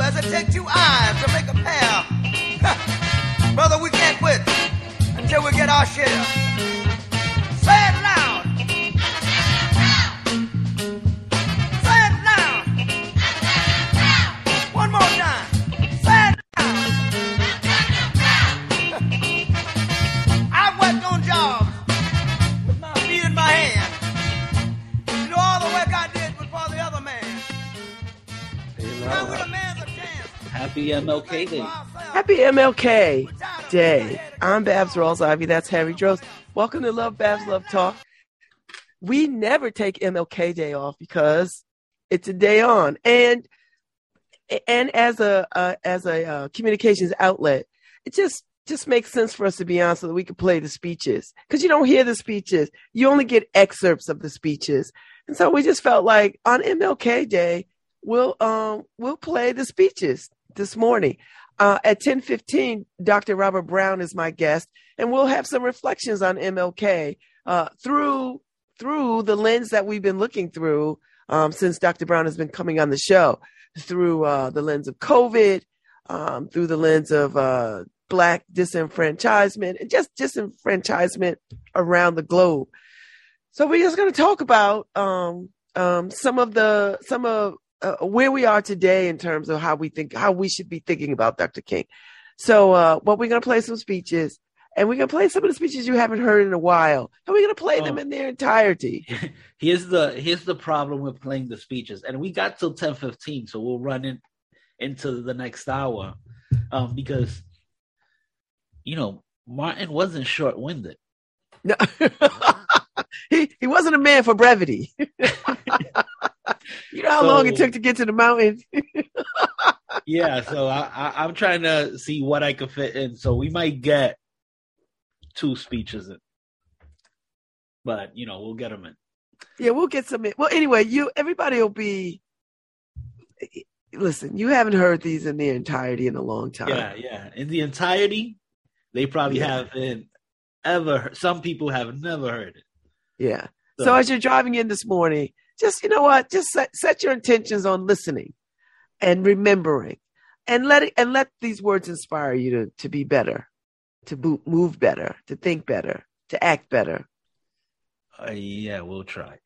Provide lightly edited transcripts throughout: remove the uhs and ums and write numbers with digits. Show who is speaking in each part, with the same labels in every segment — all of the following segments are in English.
Speaker 1: as it takes 2 eyes to make a pair. Brother, we can't quit until we get our share. Say it loud. Say it loud. One more time. Say it loud. I've worked on jobs with my feet in my hand. You know, all the work I did was for the other man. Now with a man's a chance.
Speaker 2: Happy MLK Day.
Speaker 3: Happy MLK Day. I'm Babs Rawls-Ivy. That's Harry Drost. Welcome to Love Babs Love Talk. We never take MLK Day off because it's a day on, and as a communications outlet, it just makes sense for us to be on so that we can play the speeches, because you don't hear the speeches, you only get excerpts of the speeches, and so we just felt like on MLK Day we'll play the speeches this morning. At 10:15, Dr. Robert Brown is my guest, and we'll have some reflections on MLK through the lens that we've been looking through since Dr. Brown has been coming on the show, through the lens of COVID, through the lens of Black disenfranchisement, and just disenfranchisement around the globe. So we're just going to talk about some of where we are today in terms of how we should be thinking about Dr. King. So, we're going to play some speeches, and we're going to play some of the speeches you haven't heard in a while, and we're going to play them in their entirety.
Speaker 2: Here's the problem with playing the speeches, and we got till 10:15, so we'll run into the next hour, because, Martin wasn't short-winded.
Speaker 3: No. He wasn't a man for brevity. You know how long it took to get to the mountain?
Speaker 2: Yeah, so I'm trying to see what I can fit in. So we might get 2 speeches in. But, we'll get them in.
Speaker 3: Yeah, we'll get some in. Well, anyway, everybody will be... Listen, you haven't heard these in their entirety in a long time.
Speaker 2: Yeah. In the entirety, they probably haven't ever heard. Some people have never heard it.
Speaker 3: Yeah. So as you're driving in this morning, just, you know what? Just set your intentions on listening and remembering, and let these words inspire you to be better, to move better, to think better, to act better.
Speaker 2: Yeah, we'll try.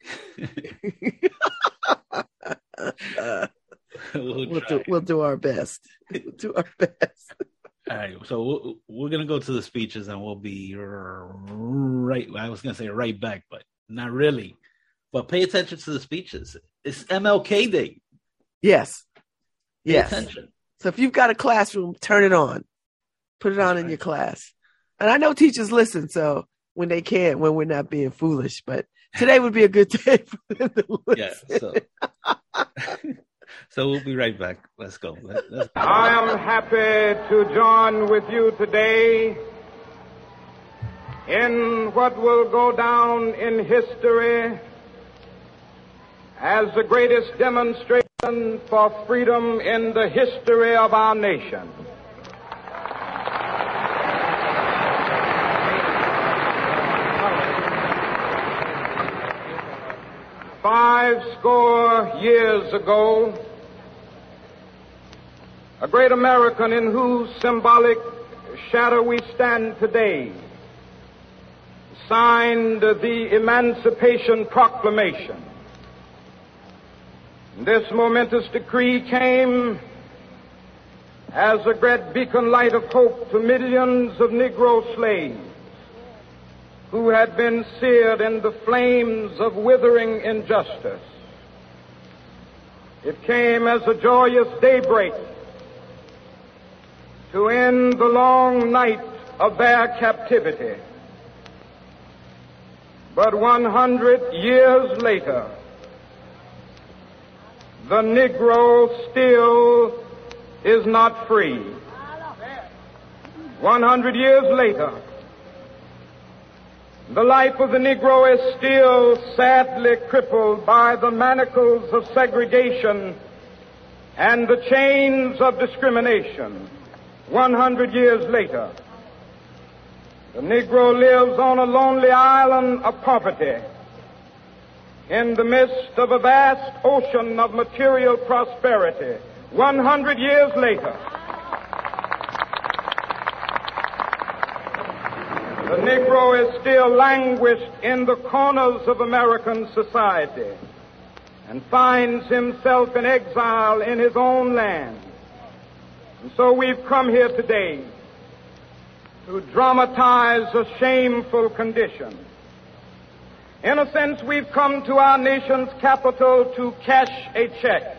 Speaker 3: We'll do our best. We'll do our best.
Speaker 2: All right, so we're going to go to the speeches, and we'll be right. I was going to say right back, but not really. But pay attention to the speeches. It's MLK Day.
Speaker 3: Yes.
Speaker 2: Pay attention.
Speaker 3: So if you've got a classroom, turn it on. Put it on in your class. And I know teachers listen, so when they can, when we're not being foolish. But today would be a good day for them to listen.
Speaker 2: Yeah, so we'll be right back. Let's go.
Speaker 4: I am happy to join with you today in what will go down in history as the greatest demonstration for freedom in the history of our nation. Five score years ago, a great American in whose symbolic shadow we stand today signed the Emancipation Proclamation. This momentous decree came as a great beacon light of hope to millions of Negro slaves who had been seared in the flames of withering injustice. It came as a joyous daybreak to end the long night of their captivity. But 100 years later, the Negro still is not free. 100 years later, the life of the Negro is still sadly crippled by the manacles of segregation and the chains of discrimination. 100 years later, the Negro lives on a lonely island of poverty in the midst of a vast ocean of material prosperity. 100 years later, the Negro is still languished in the corners of American society and finds himself in exile in his own land. And so we've come here today to dramatize a shameful condition. In a sense, we've come to our nation's capital to cash a check.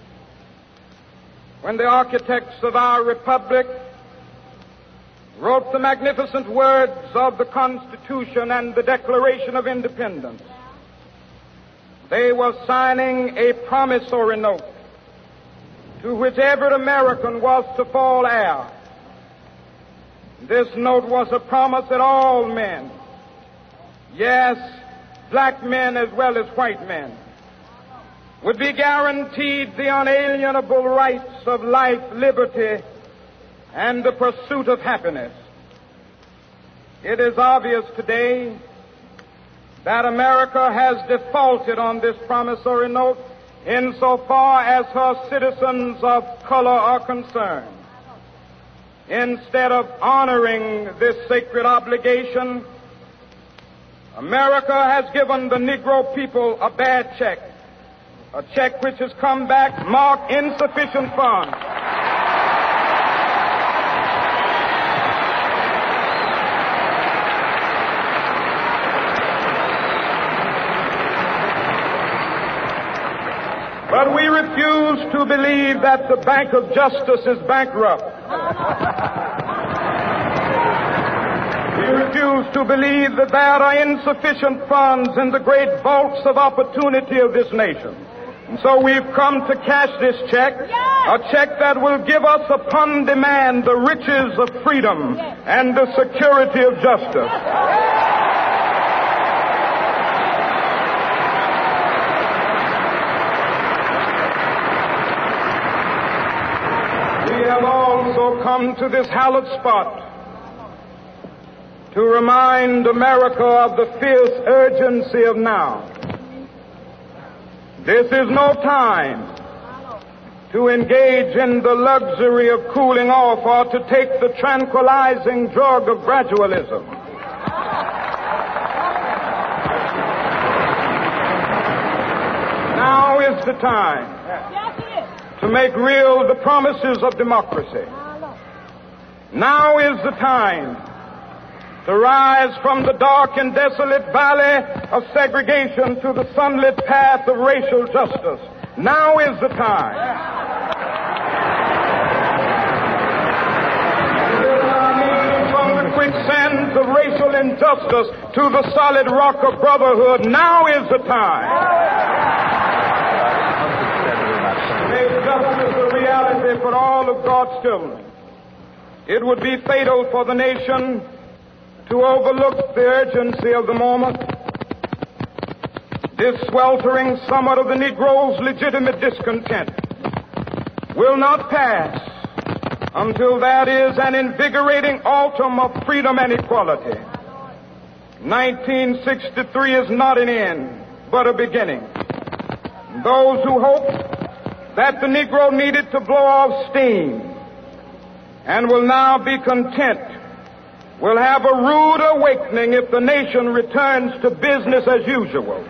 Speaker 4: When the architects of our republic wrote the magnificent words of the Constitution and the Declaration of Independence, they were signing a promissory note to which every American was to fall heir. This note was a promise that all men, yes, black men as well as white men, would be guaranteed the unalienable rights of life, liberty, and the pursuit of happiness. It is obvious today that America has defaulted on this promissory note insofar as her citizens of color are concerned. Instead of honoring this sacred obligation, America has given the Negro people a bad check, a check which has come back marked insufficient funds. But we refuse to believe that the Bank of Justice is bankrupt. We refuse to believe that there are insufficient funds in the great vaults of opportunity of this nation. And so we've come to cash this check, a check that will give us upon demand the riches of freedom and the security of justice. We have also come to this hallowed spot to remind America of the fierce urgency of now. This is no time to engage in the luxury of cooling off or to take the tranquilizing drug of gradualism. Now is the time to make real the promises of democracy. Now is the time to rise from the dark and desolate valley of segregation to the sunlit path of racial justice. Now is the time. From the quicksands of racial injustice to the solid rock of brotherhood. Now is the time. Make justice a reality for all of God's children. It would be fatal for the nation to overlook the urgency of the moment. This sweltering summit of the Negro's legitimate discontent will not pass until there is an invigorating autumn of freedom and equality. 1963 is not an end, but a beginning. Those who hoped that the Negro needed to blow off steam and will now be content will have a rude awakening if the nation returns to business as usual.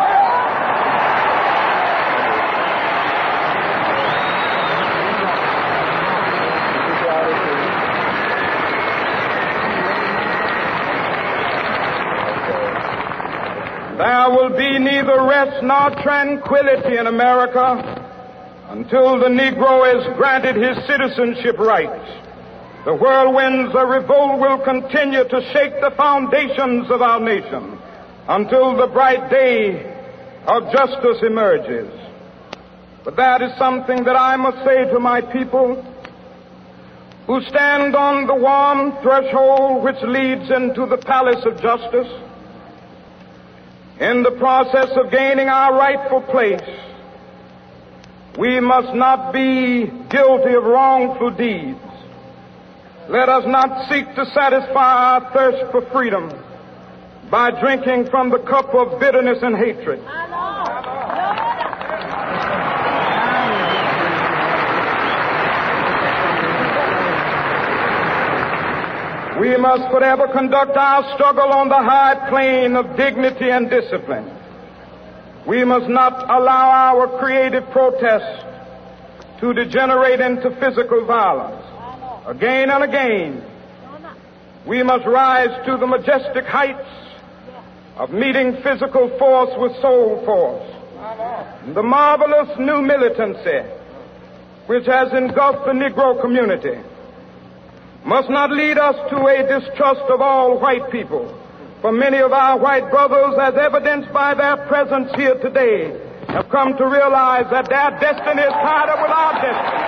Speaker 4: There will be neither rest nor tranquility in America until the Negro is granted his citizenship rights. The whirlwinds of revolt will continue to shake the foundations of our nation until the bright day of justice emerges. But that is something that I must say to my people who stand on the warm threshold which leads into the palace of justice. In the process of gaining our rightful place, we must not be guilty of wrongful deeds. Let us not seek to satisfy our thirst for freedom by drinking from the cup of bitterness and hatred. must forever conduct our struggle on the high plane of dignity and discipline. We must not allow our creative protest to degenerate into physical violence. Again and again, we must rise to the majestic heights of meeting physical force with soul force. The marvelous new militancy which has engulfed the Negro community must not lead us to a distrust of all white people. For many of our white brothers, as evidenced by their presence here today, have come to realize that their destiny is tied up with our destiny.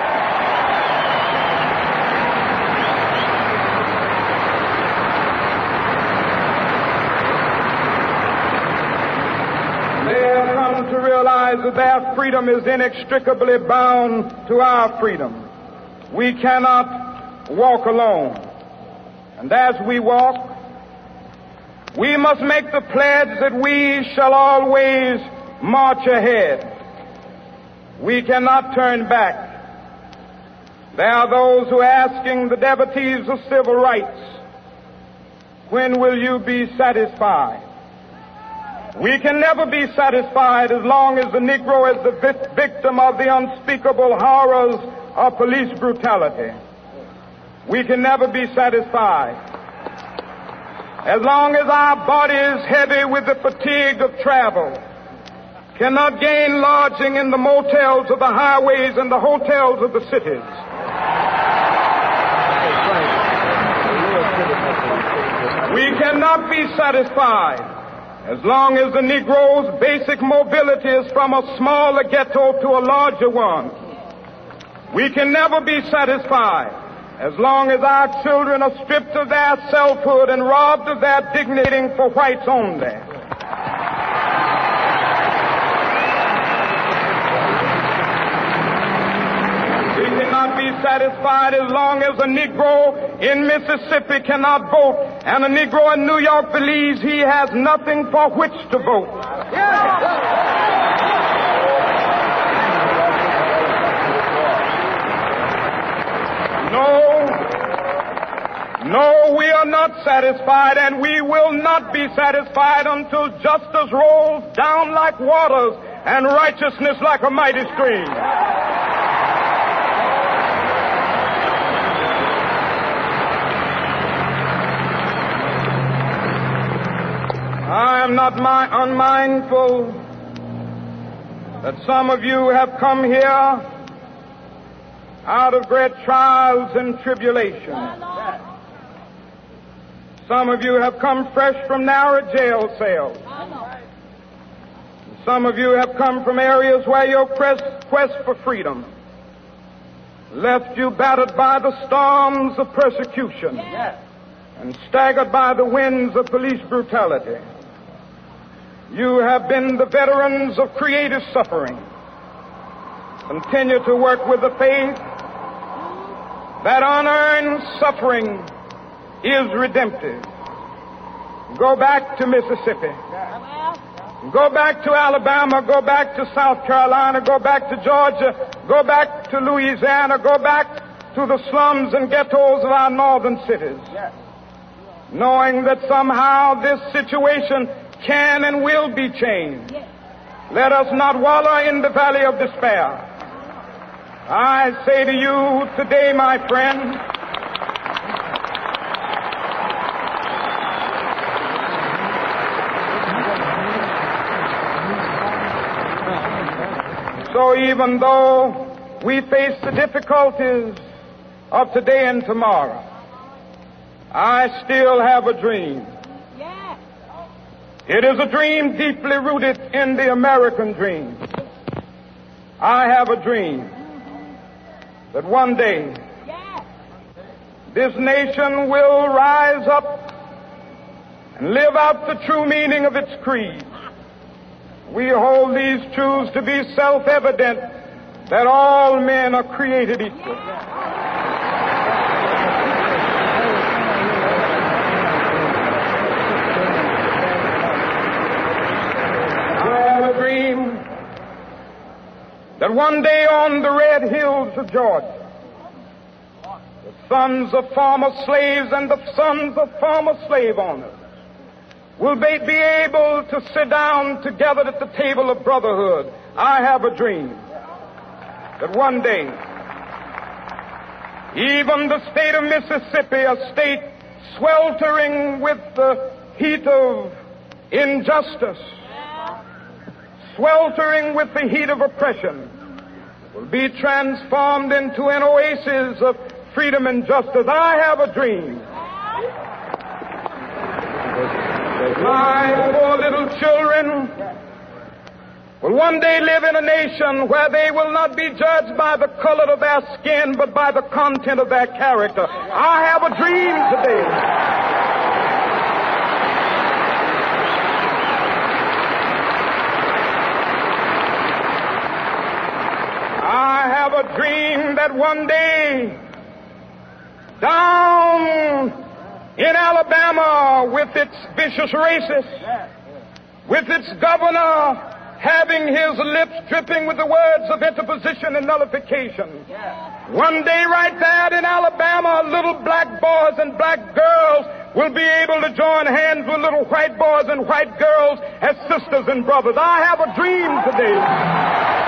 Speaker 4: They have come to realize that their freedom is inextricably bound to our freedom. We cannot walk alone. And as we walk, we must make the pledge that we shall always march ahead. We cannot turn back. There are those who are asking the devotees of civil rights, when will you be satisfied? We can never be satisfied as long as the Negro is the victim of the unspeakable horrors of police brutality. We can never be satisfied as long as our bodies, heavy with the fatigue of travel, cannot gain lodging in the motels of the highways and the hotels of the cities. We cannot be satisfied as long as the Negro's basic mobility is from a smaller ghetto to a larger one. We can never be satisfied as long as our children are stripped of their selfhood and robbed of their dignity for whites only. We cannot be satisfied as long as a Negro in Mississippi cannot vote and a Negro in New York believes he has nothing for which to vote. No, we are not satisfied, and we will not be satisfied until justice rolls down like waters and righteousness like a mighty stream. I am not unmindful that some of you have come here out of great trials and tribulations. Some of you have come fresh from narrow jail cells. Some of you have come from areas where your quest for freedom left you battered by the storms of persecution and staggered by the winds of police brutality. You have been the veterans of creative suffering. Continue to work with the faith that unearned suffering is redemptive. Go back to Mississippi. Go back to Alabama. Go back to South Carolina. Go back to Georgia. Go back to Louisiana. Go back to the slums and ghettos of our northern cities. Knowing that somehow this situation can and will be changed. Let us not wallow in the valley of despair. I say to you today, my friend, so even though we face the difficulties of today and tomorrow, I still have a dream. It is a dream deeply rooted in the American dream. I have a dream that one day this nation will rise up and live out the true meaning of its creed. We hold these truths to be self-evident, that all men are created equal. I have a dream that one day on the red hills of Georgia, the sons of former slaves and the sons of former slave owners will be able to sit down together at the table of brotherhood. I have a dream that one day, even the state of Mississippi, a state sweltering with the heat of injustice, sweltering with the heat of oppression, will be transformed into an oasis of freedom and justice. I have a dream. My poor little children will one day live in a nation where they will not be judged by the color of their skin, but by the content of their character. I have a dream today. I have a dream that one day, down in Alabama, with its vicious racists, with its governor having his lips dripping with the words of interposition and nullification. One day right there in Alabama, little black boys and black girls will be able to join hands with little white boys and white girls as sisters and brothers. I have a dream today.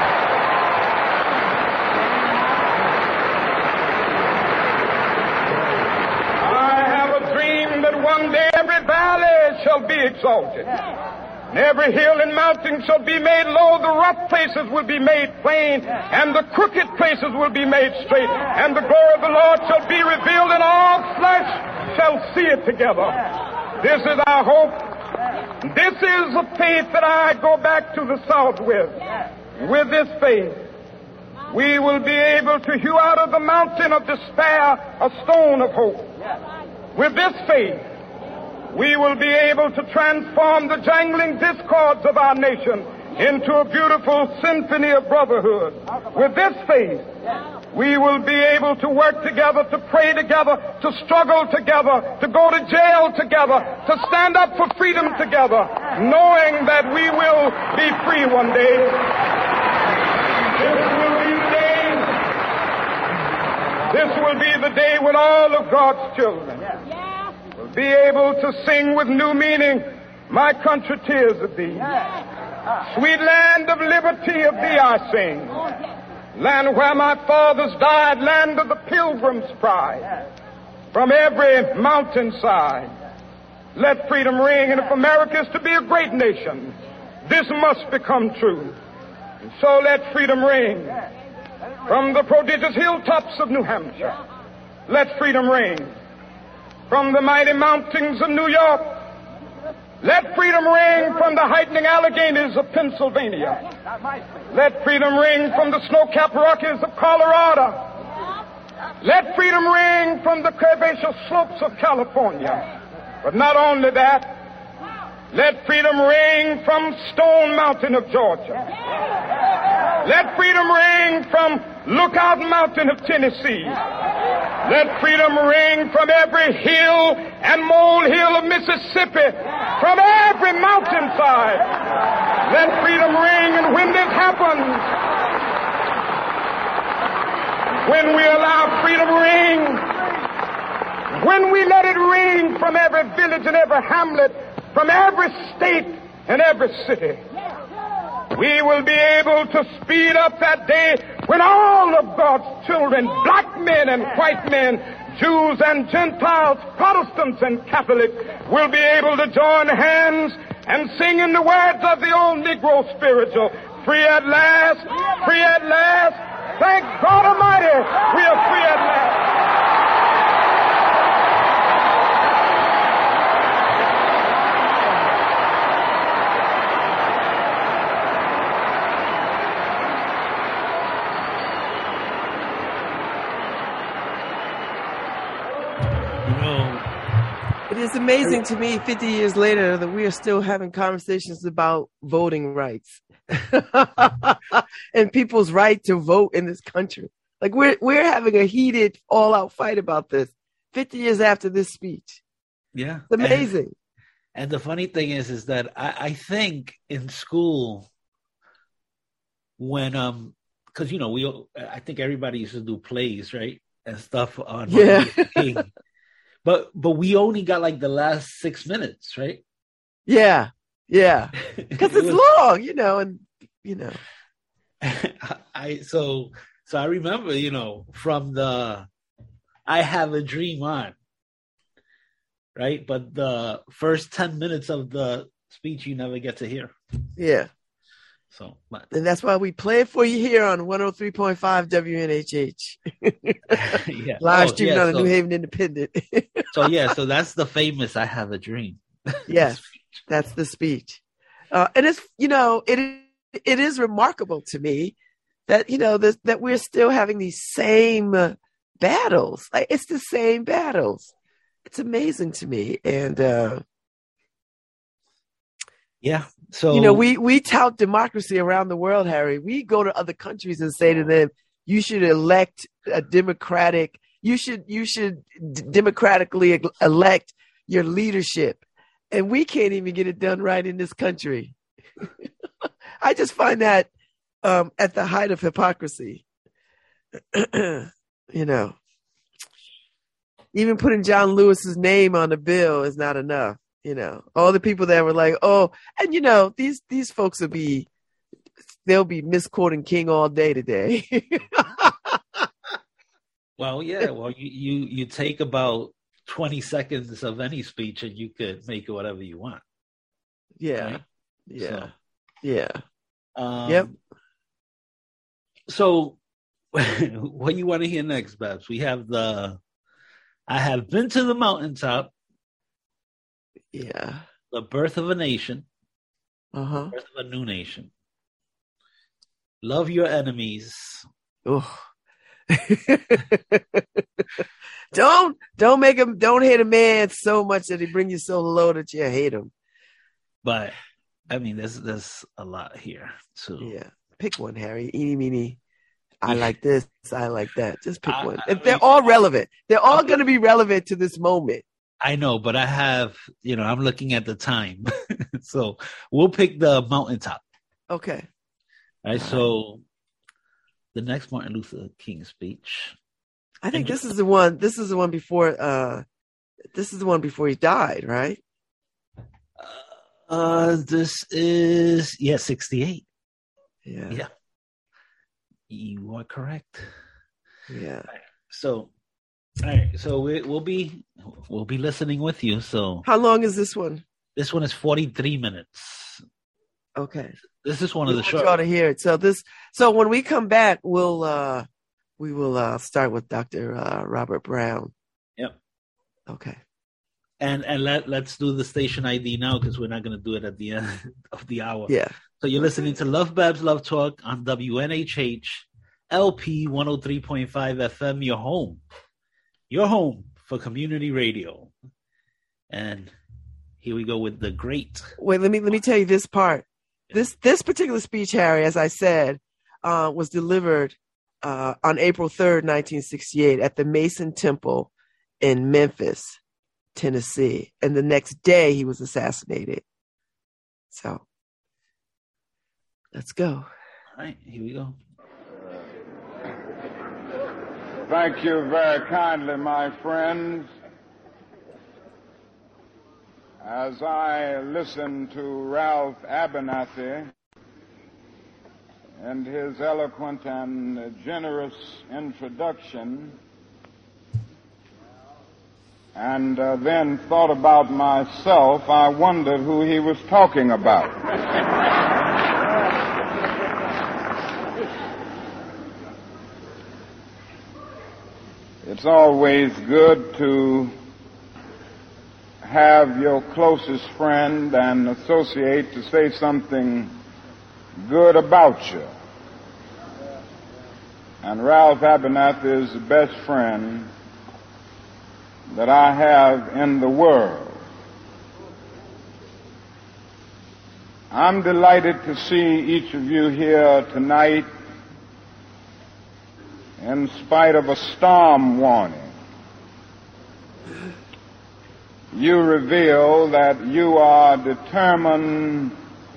Speaker 4: One day every valley shall be exalted, and every hill and mountain shall be made low. The rough places will be made plain, and the crooked places will be made straight, and the glory of the Lord shall be revealed, and all flesh shall see it together. This is our hope. This is the faith that I go back to the South with. With this faith, we will be able to hew out of the mountain of despair a stone of hope. With this faith, we will be able to transform the jangling discords of our nation into a beautiful symphony of brotherhood. With this faith, we will be able to work together, to pray together, to struggle together, to go to jail together, to stand up for freedom together, knowing that we will be free one day. This will be the day when all of God's children will be able to sing with new meaning, "My country, tears of thee. Sweet land of liberty, of thee I sing. Land where my fathers died, land of the pilgrim's pride. From every mountainside, let freedom ring. And if America is to be a great nation, this must become true. And so let freedom ring. From the prodigious hilltops of New Hampshire, let freedom ring. From the mighty mountains of New York, let freedom ring. From the heightening Alleghenies of Pennsylvania, let freedom ring. From the snow-capped Rockies of Colorado, let freedom ring. From the curvaceous slopes of California. But not only that, let freedom ring from Stone Mountain of Georgia. Let freedom ring from Lookout Mountain of Tennessee. Let freedom ring from every hill and molehill of Mississippi, from every mountainside. Let freedom ring, and when this happens, when we allow freedom ring, when we let it ring from every village and every hamlet, from every state and every city, we will be able to speed up that day when all of God's children, black men and white men, Jews and Gentiles, Protestants and Catholics, will be able to join hands and sing in the words of the old Negro spiritual, "Free at last, free at last. Thank God Almighty, we are free at last."
Speaker 3: It is amazing to me 50 years later that we are still having conversations about voting rights and people's right to vote in this country. Like we're having a heated all-out fight about this 50 years after this speech.
Speaker 2: Yeah.
Speaker 3: It's amazing.
Speaker 2: And the funny thing is that I think in school when, cause I think everybody used to do plays, right? and stuff on
Speaker 3: Yeah.
Speaker 2: Martin Luther King. But we only got like the last 6 minutes, right?
Speaker 3: Yeah. Because it's long, and
Speaker 2: So I remember, from the I Have a Dream on, right? But the first 10 minutes of the speech you never get to hear.
Speaker 3: Yeah.
Speaker 2: So,
Speaker 3: and that's why we play it for you here on 103.5 WNHH.
Speaker 2: yeah.
Speaker 3: Live streaming on the New Haven Independent.
Speaker 2: So that's the famous I Have a Dream.
Speaker 3: Yes, that's the speech. And it's, it is remarkable to me that, that we're still having these same battles. Like, it's the same battles. It's amazing to me. And,
Speaker 2: yeah. So,
Speaker 3: we tout democracy around the world, Harry. We go to other countries and say to them, you should elect a democratic, you should democratically elect your leadership. And we can't even get it done right in this country. I just find that at the height of hypocrisy. Even putting John Lewis's name on the bill is not enough. All the people that were like, oh, and these folks they'll be misquoting King all day today.
Speaker 2: Well, yeah. Well, you take about 20 seconds of any speech and you could make it whatever you want.
Speaker 3: Yeah.
Speaker 2: Right?
Speaker 3: Yeah.
Speaker 2: So,
Speaker 3: yeah.
Speaker 2: Yep. So what you want to hear next, Babs? We have I Have Been to the Mountaintop.
Speaker 3: Yeah.
Speaker 2: The Birth of a Nation.
Speaker 3: Uh-huh.
Speaker 2: Birth of a New Nation. Love Your Enemies.
Speaker 3: Oh. don't hate a man so much that he bring you so low that you hate him.
Speaker 2: But I mean, there's a lot here. So
Speaker 3: yeah, pick one, Harry. Eeny, meeny. I like this. I like that. Just pick one. They're all relevant. They're all going to be relevant to this moment.
Speaker 2: I know, but I have, I'm looking at the time. So we'll pick the mountaintop.
Speaker 3: Okay.
Speaker 2: All right. So the next Martin Luther King speech.
Speaker 3: I think this is the one before he died, right?
Speaker 2: This is 68.
Speaker 3: Yeah.
Speaker 2: You are correct.
Speaker 3: Yeah.
Speaker 2: So, all right. So we'll be listening with you. So
Speaker 3: how long is this one?
Speaker 2: This one is 43 minutes.
Speaker 3: Okay.
Speaker 2: This is one of the short.
Speaker 3: Try to hear it. So when we come back, we will start with Dr. Robert Brown.
Speaker 2: Yep.
Speaker 3: Okay.
Speaker 2: And let's do the station ID now because we're not going to do it at the end of the hour.
Speaker 3: Yeah.
Speaker 2: So you're listening to Love Babs Love Talk on WNHH LP 103.5 FM. Your home for community radio. And here we go with the great.
Speaker 3: Wait, let me tell you this part. This particular speech, Harry, as I said, was delivered on April 3rd, 1968 at the Mason Temple in Memphis, Tennessee. And the next day he was assassinated. So let's go.
Speaker 2: All right, here we go.
Speaker 4: Thank you very kindly, my friends. As I listen to Ralph Abernathy and his eloquent and generous introduction, and then thought about myself, I wondered who he was talking about. It's always good to have your closest friend and associate to say something good about you. And Ralph Abernathy is the best friend that I have in the world. I'm delighted to see each of you here tonight in spite of a storm warning. You reveal that you are determined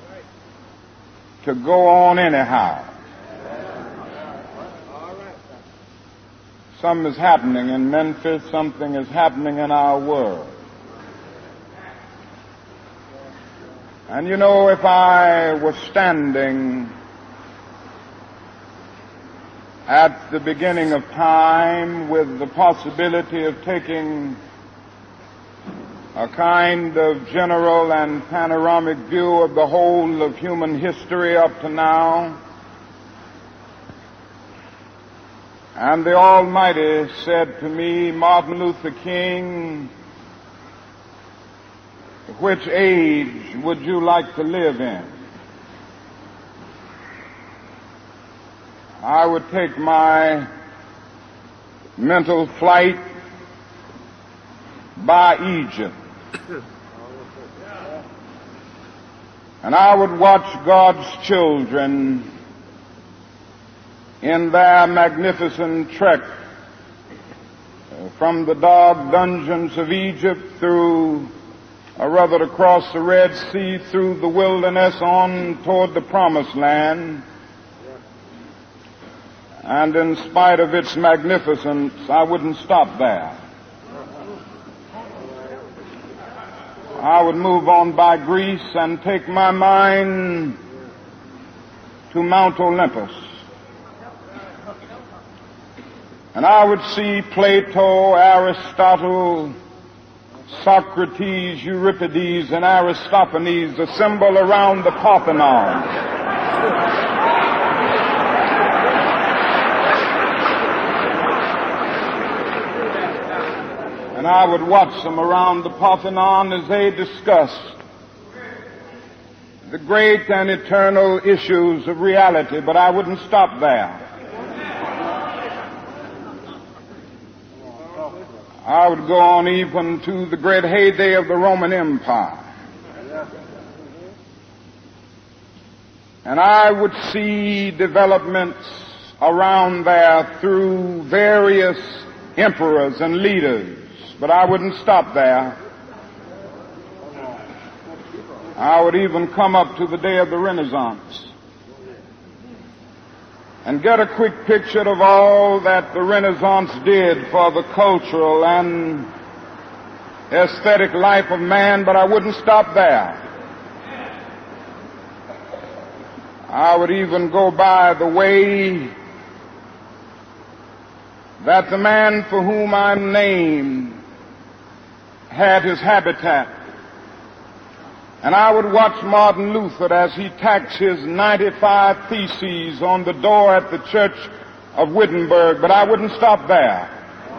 Speaker 4: to go on anyhow. Something is happening in Memphis. Something is happening in our world. And you know, if I was standing at the beginning of time with the possibility of taking a kind of general and panoramic view of the whole of human history up to now, and the Almighty said to me, Martin Luther King, which age would you like to live in? I would take my mental flight by Egypt. And I would watch God's children in their magnificent trek from the dark dungeons of Egypt through, or rather across the Red Sea, through the wilderness on toward the Promised Land. And in spite of its magnificence, I wouldn't stop there. I would move on by Greece and take my mind to Mount Olympus. And I would see Plato, Aristotle, Socrates, Euripides, and Aristophanes assemble around the Parthenon. And I would watch them around the Parthenon as they discussed the great and eternal issues of reality, but I wouldn't stop there. I would go on even to the great heyday of the Roman Empire. And I would see developments around there through various emperors and leaders. But I wouldn't stop there. I would even come up to the day of the Renaissance and get a quick picture of all that the Renaissance did for the cultural and aesthetic life of man, but I wouldn't stop there. I would even go by the way that the man for whom I'm named had his habitat. And I would watch Martin Luther as he tacks his 95 Theses on the door at the church of Wittenberg, but I wouldn't stop there.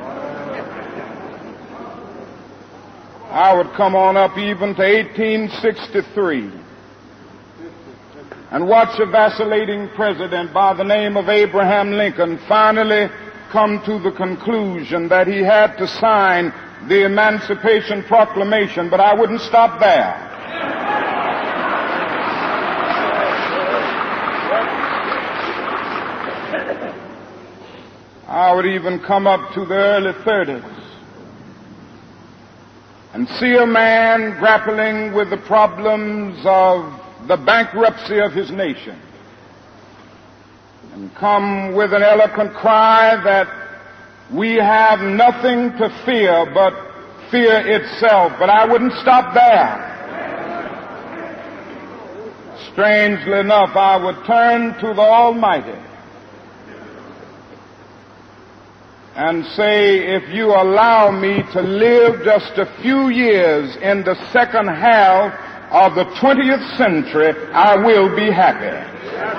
Speaker 4: I would come on up even to 1863 and watch a vacillating president by the name of Abraham Lincoln finally come to the conclusion that he had to sign the Emancipation Proclamation, but I wouldn't stop there. I would even come up to the early 30s and see a man grappling with the problems of the bankruptcy of his nation and come with an eloquent cry that we have nothing to fear but fear itself. But I wouldn't stop there. Strangely enough, I would turn to the Almighty and say, if you allow me to live just a few years in the second half of the 20th century, I will be happy.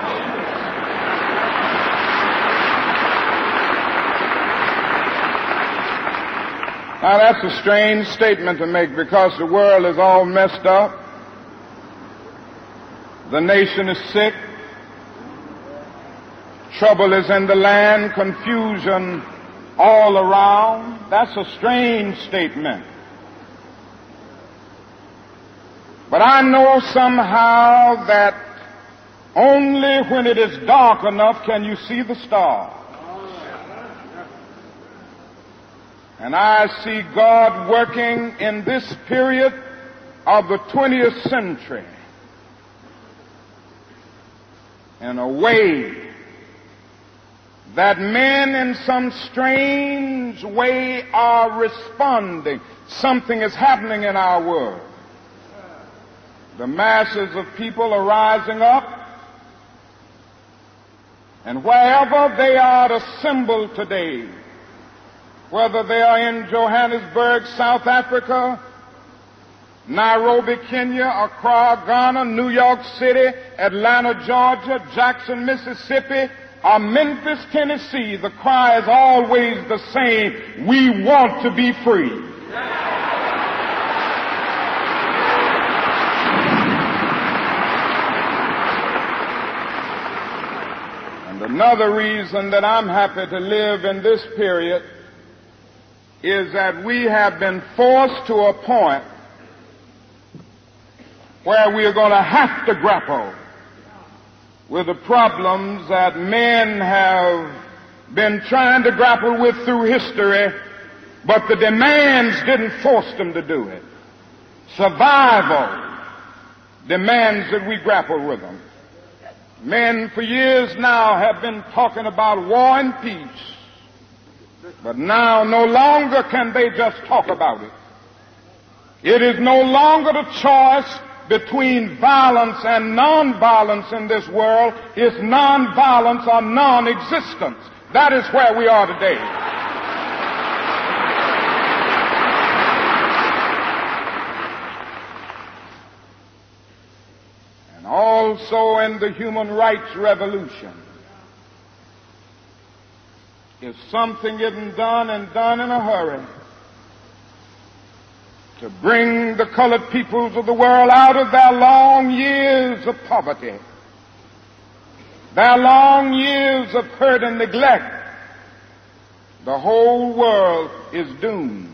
Speaker 4: Now, that's a strange statement to make because the world is all messed up. The nation is sick. Trouble is in the land. Confusion all around. That's a strange statement. But I know somehow that only when it is dark enough can you see the stars. And I see God working in this period of the 20th century in a way that men in some strange way are responding. Something is happening in our world. The masses of people are rising up, and wherever they are assembled today, whether they are in Johannesburg, South Africa, Nairobi, Kenya, Accra, Ghana, New York City, Atlanta, Georgia, Jackson, Mississippi, or Memphis, Tennessee, the cry is always the same: we want to be free. And another reason that I'm happy to live in this period is that we have been forced to a point where we are going to have to grapple with the problems that men have been trying to grapple with through history, but the demands didn't force them to do it. Survival demands that we grapple with them. Men for years now have been talking about war and peace, but now no longer can they just talk about it. It is no longer the choice between violence and nonviolence in this world. It's nonviolence or non-existence. That is where we are today. And also in the human rights revolution, if something isn't done and done in a hurry to bring the colored peoples of the world out of their long years of poverty, their long years of hurt and neglect, the whole world is doomed.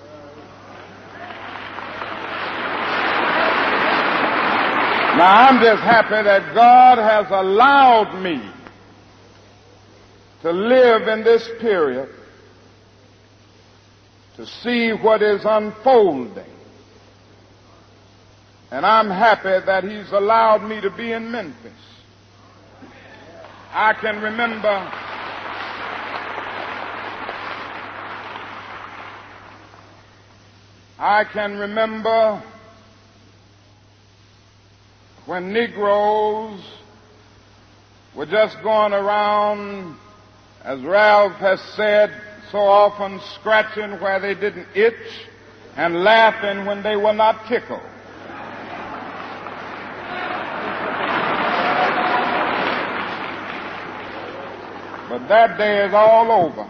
Speaker 4: Now, I'm just happy that God has allowed me to live in this period to see what is unfolding. And I'm happy that He's allowed me to be in Memphis. I can remember when Negroes were just going around, as Ralph has said, so often scratching where they didn't itch and laughing when they were not tickled. But that day is all over.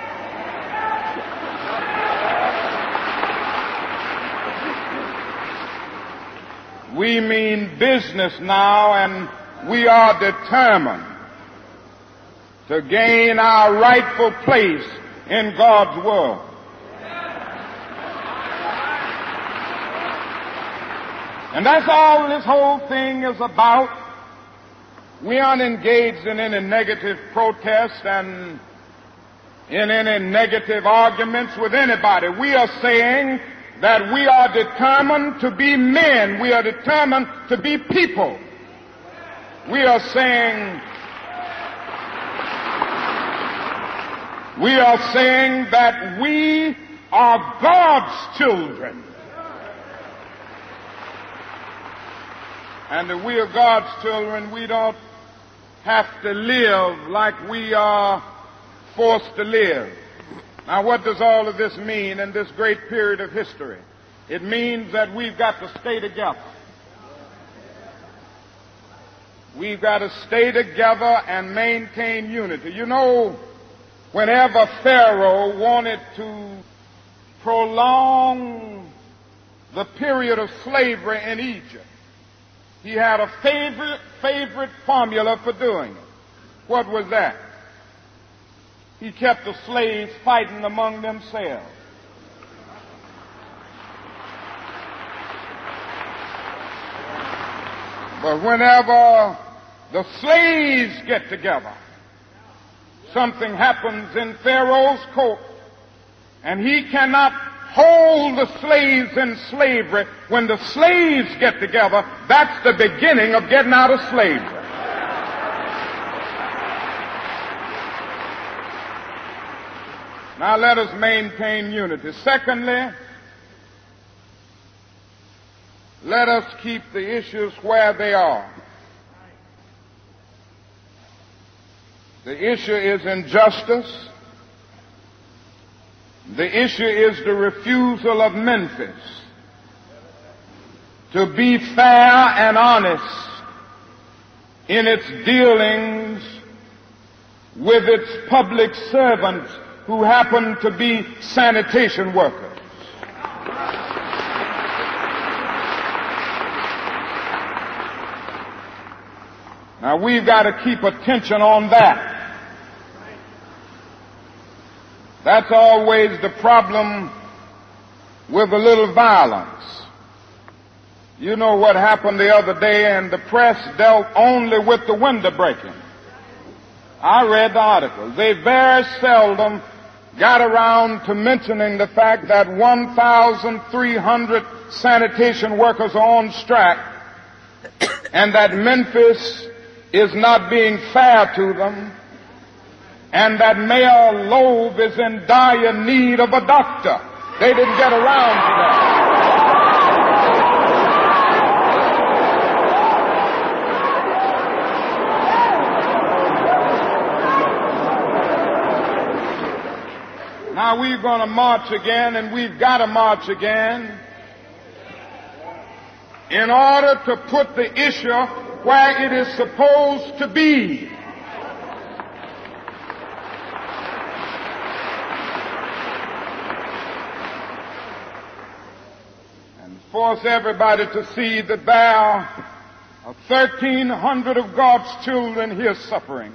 Speaker 4: We mean business now, and we are determined to gain our rightful place in God's world. And that's all this whole thing is about. We aren't engaged in any negative protest and in any negative arguments with anybody. We are saying that we are determined to be men. We are determined to be people. We are saying that we are God's children. And if we are God's children, we don't have to live like we are forced to live. Now, what does all of this mean in this great period of history? It means that we've got to stay together. We've got to stay together and maintain unity. You know, whenever Pharaoh wanted to prolong the period of slavery in Egypt, he had a favorite formula for doing it. What was that? He kept the slaves fighting among themselves. But whenever the slaves get together, something happens in Pharaoh's court, and he cannot hold the slaves in slavery. When the slaves get together, that's the beginning of getting out of slavery. Now let us maintain unity. Secondly, let us keep the issues where they are. The issue is injustice. The issue is the refusal of Memphis to be fair and honest in its dealings with its public servants who happen to be sanitation workers. Now we've got to keep attention on that. That's always the problem with a little violence. You know what happened the other day, and the press dealt only with the window breaking. I read the articles. They very seldom got around to mentioning the fact that 1,300 sanitation workers are on strike and that Memphis is not being fair to them, and that Mayor Loeb is in dire need of a doctor. They didn't get around to that. Now we're going to march again, and we've got to march again in order to put the issue where it is supposed to be. And force everybody to see that there are 1,300 of God's children here suffering.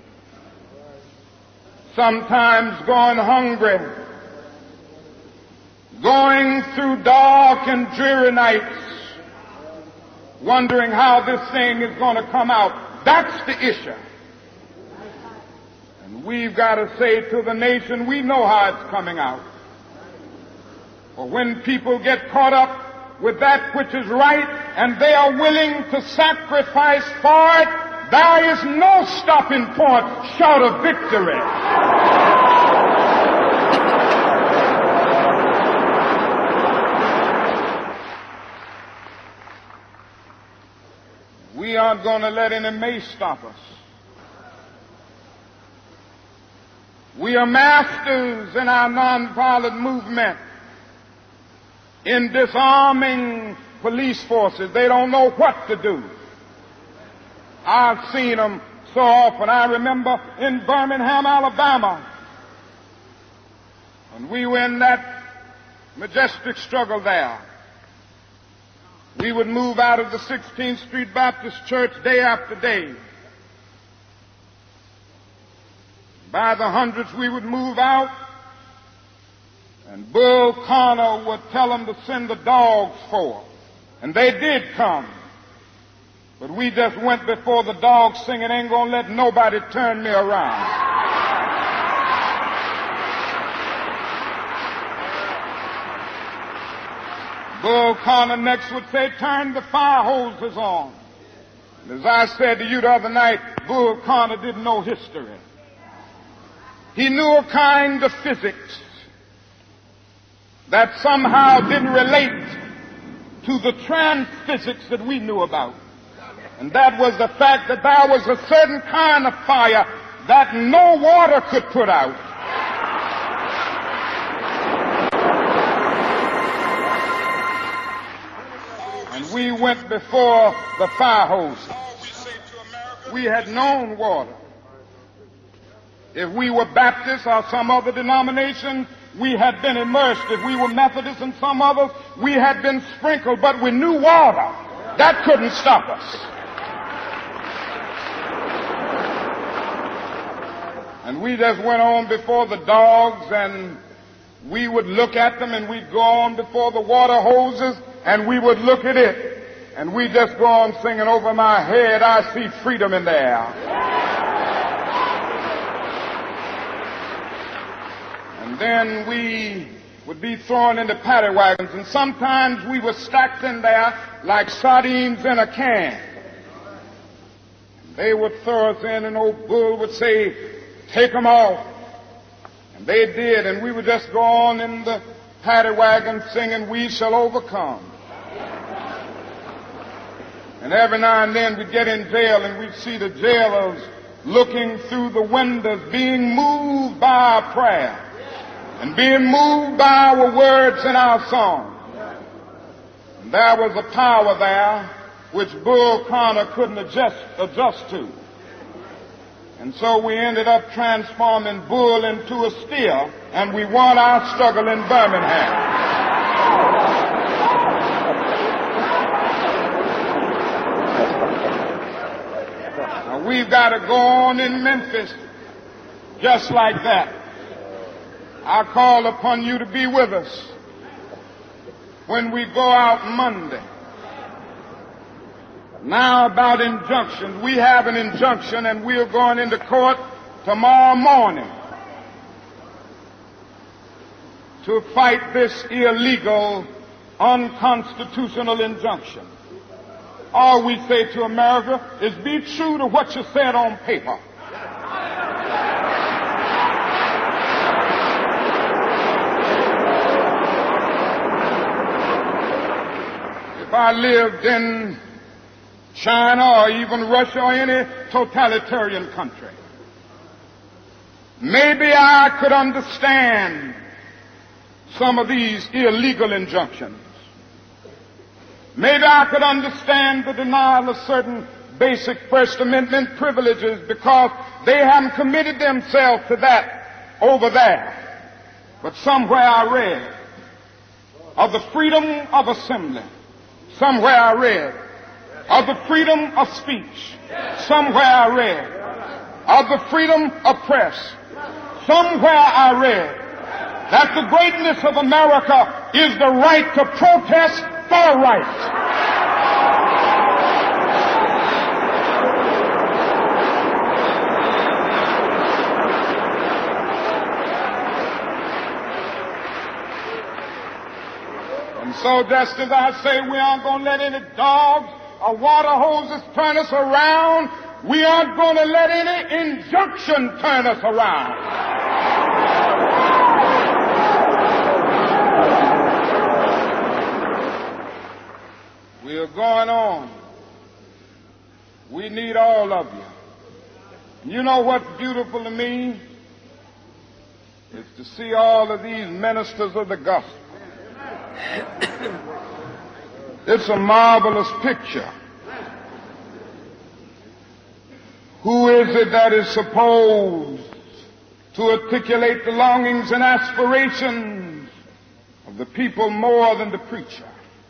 Speaker 4: Sometimes going hungry, going through dark and dreary nights, wondering how this thing is going to come out. That's the issue. And we've got to say to the nation, we know how it's coming out. For when people get caught up with that which is right and they are willing to sacrifice for it, there is no stopping point short of victory. We aren't going to let any mace stop us. We are masters in our nonviolent movement in disarming police forces. They don't know what to do. I've seen them so often. I remember in Birmingham, Alabama, when we were in that majestic struggle there. We would move out of the 16th Street Baptist Church day after day. By the hundreds we would move out, and Bull Connor would tell them to send the dogs forth. And they did come. But we just went before the dogs singing, ain't gonna let nobody turn me around. Bull Connor next would say, turn the fire hoses on. And as I said to you the other night, Bull Connor didn't know history. He knew a kind of physics that somehow didn't relate to the transphysics that we knew about. And that was the fact that there was a certain kind of fire that no water could put out. And we went before the fire hose. We had known water. If we were Baptists or some other denomination, we had been immersed. If we were Methodists and some others, we had been sprinkled. But we knew water. That couldn't stop us. And we just went on before the dogs, and we would look at them, and we'd go on before the water hoses, and we would look at it. And we just go on singing, over my head I see freedom in the air. And then we would be thrown into paddy wagons, and sometimes we were stacked in there like sardines in a can. They would throw us in, and old Bull would say, take them off. And they did, and we would just go on in the paddy wagon singing, "We shall overcome." And every now and then we'd get in jail and we'd see the jailers looking through the windows, being moved by our prayer and being moved by our words and our song. And there was a power there which Bull Connor couldn't adjust to. And so we ended up transforming Bull into a steer, and we won our struggle in Birmingham. Now we've got to go on in Memphis just like that. I call upon you to be with us when we go out Monday. Now about injunctions. We have an injunction and we are going into court tomorrow morning to fight this illegal, unconstitutional injunction. All we say to America is be true to what you said on paper. If I lived in China or even Russia or any totalitarian country, maybe I could understand some of these illegal injunctions. Maybe I could understand the denial of certain basic First Amendment privileges because they haven't committed themselves to that over there. But somewhere I read of the freedom of assembly. Somewhere I read of the freedom of speech. Somewhere I read of the freedom of press. Somewhere I read that the greatness of America is the right to protest for rights. And so just as I say we aren't going to let any dogs or water hoses turn us around, we aren't going to let any injunction turn us around. We are going on. We need all of you. You know what's beautiful to me? Is to see all of these ministers of the gospel. It's a marvelous picture. Who is it that is supposed to articulate the longings and aspirations of the people more than the preacher?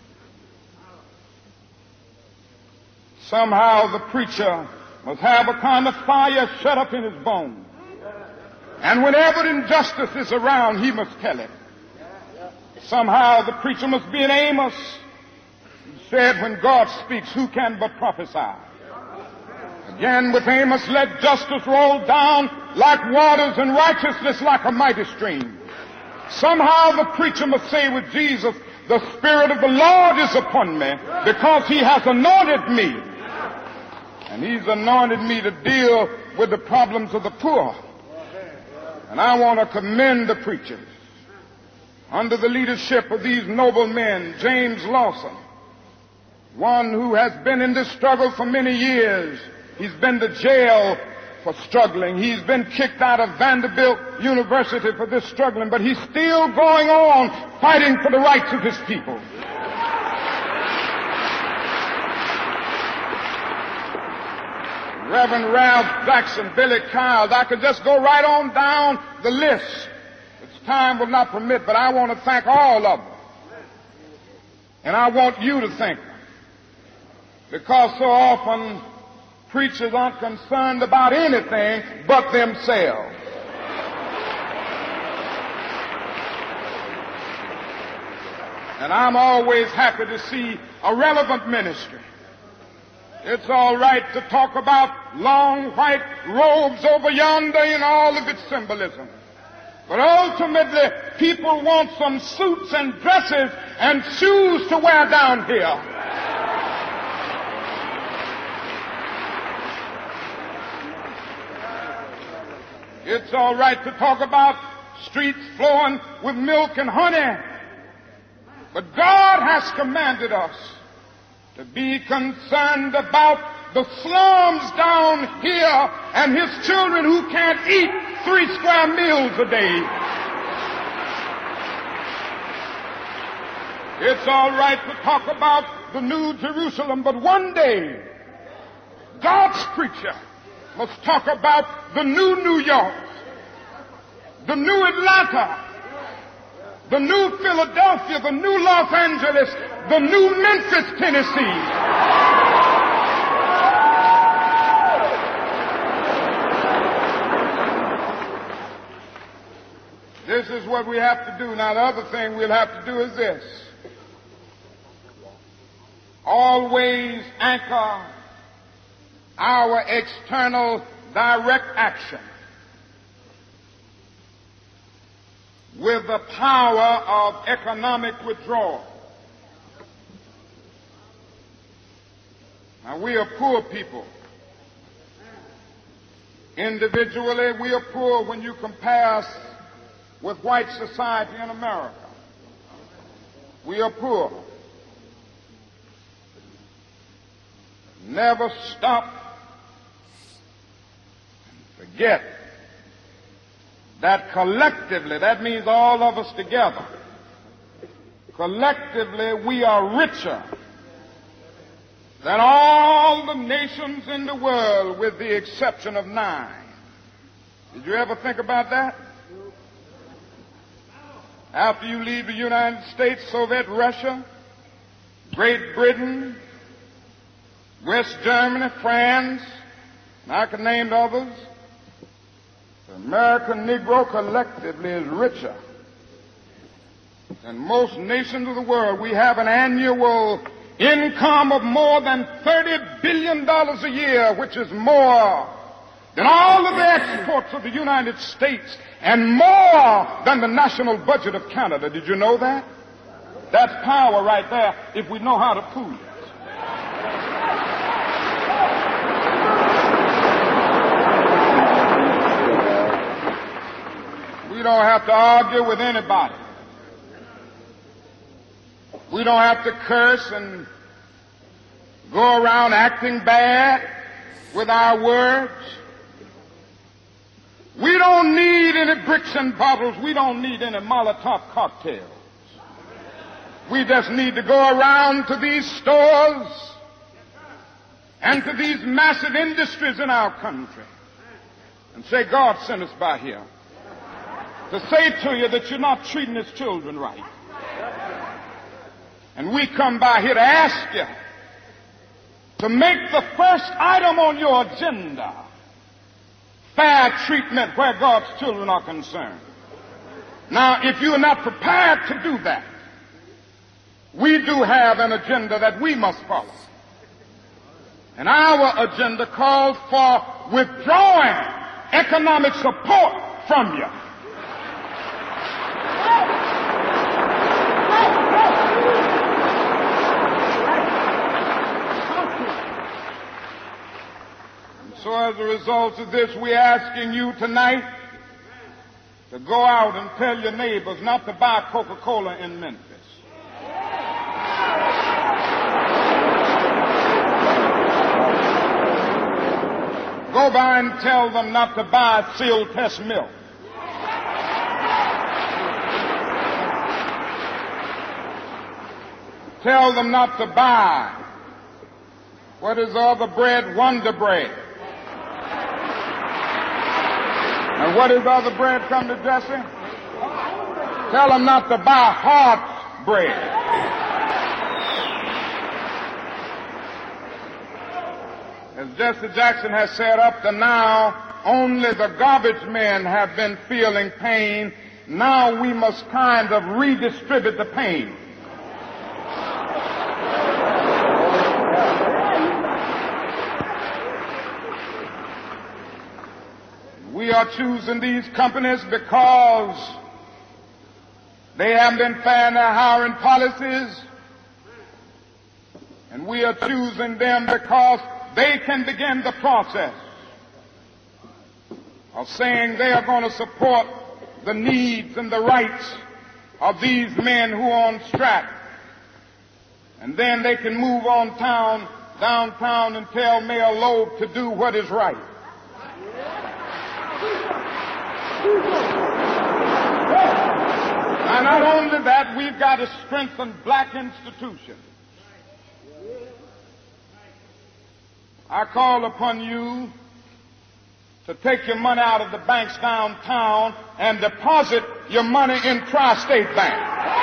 Speaker 4: Somehow the preacher must have a kind of fire shut up in his bones. And whenever injustice is around, he must tell it. Somehow the preacher must be an Amos who said, when God speaks, who can but prophesy? Again with Amos, let justice roll down like waters and righteousness like a mighty stream. Somehow the preacher must say with Jesus, the Spirit of the Lord is upon me because He has anointed me. And He's anointed me to deal with the problems of the poor. And I want to commend the preachers under the leadership of these noble men. James Lawson, one who has been in this struggle for many years. He's been to jail for struggling. He's been kicked out of Vanderbilt University for this struggling, but he's still going on fighting for the rights of his people. Reverend Ralph Jackson, Billy Childs, I could just go right on down the list, which time will not permit, but I want to thank all of them. And I want you to thank them. Because so often preachers aren't concerned about anything but themselves. And I'm always happy to see a relevant ministry. It's all right to talk about long white robes over yonder and all of its symbolism. But ultimately, people want some suits and dresses and shoes to wear down here. It's all right to talk about streets flowing with milk and honey. But God has commanded us to be concerned about the slums down here and his children who can't eat 3 square meals a day. It's all right to talk about the New Jerusalem, but one day God's preacher must talk about the new New York, the new Atlanta, the new Philadelphia, the new Los Angeles, the new Memphis, Tennessee. This is what we have to do. Now, the other thing we'll have to do is this. Always anchor our external direct action with the power of economic withdrawal. Now, we are poor people. Individually, we are poor when you compare us with white society in America. We are poor. Never stop and forget that collectively, that means all of us together, collectively we are richer than all the nations in the world with the exception of 9. Did you ever think about that? After you leave the United States, Soviet Russia, Great Britain, West Germany, France, and I can name others, the American Negro collectively is richer than most nations of the world. We have an annual income of more than $30 billion a year, which is more than all of the exports of the United States and more than the national budget of Canada. Did you know that? That's power right there if we know how to pool it. We don't have to argue with anybody. We don't have to curse and go around acting bad with our words. We don't need any bricks and bottles. We don't need any Molotov cocktails. We just need to go around to these stores and to these massive industries in our country and say, God sent us by here to say to you that you're not treating his children right. And we come by here to ask you to make the first item on your agenda fair treatment where God's children are concerned. Now, if you are not prepared to do that, we do have an agenda that we must follow. And our agenda calls for withdrawing economic support from you. So as a result of this, we're asking you tonight to go out and tell your neighbors not to buy Coca-Cola in Memphis. Go by and tell them not to buy Sealtest milk. Tell them not to buy, what is the other bread? Wonder Bread. And what is the other bread come to Jesse? Tell them not to buy Hart's bread. As Jesse Jackson has said, up to now, only the garbage men have been feeling pain. Now we must kind of redistribute the pain. We are choosing these companies because they have been fair in their hiring policies, and we are choosing them because they can begin the process of saying they are going to support the needs and the rights of these men who are on strike. And then they can move on downtown and tell Mayor Loeb to do what is right. And not only that, we've got to strengthen black institutions. I call upon you to take your money out of the banks downtown and deposit your money in Tri-State Bank.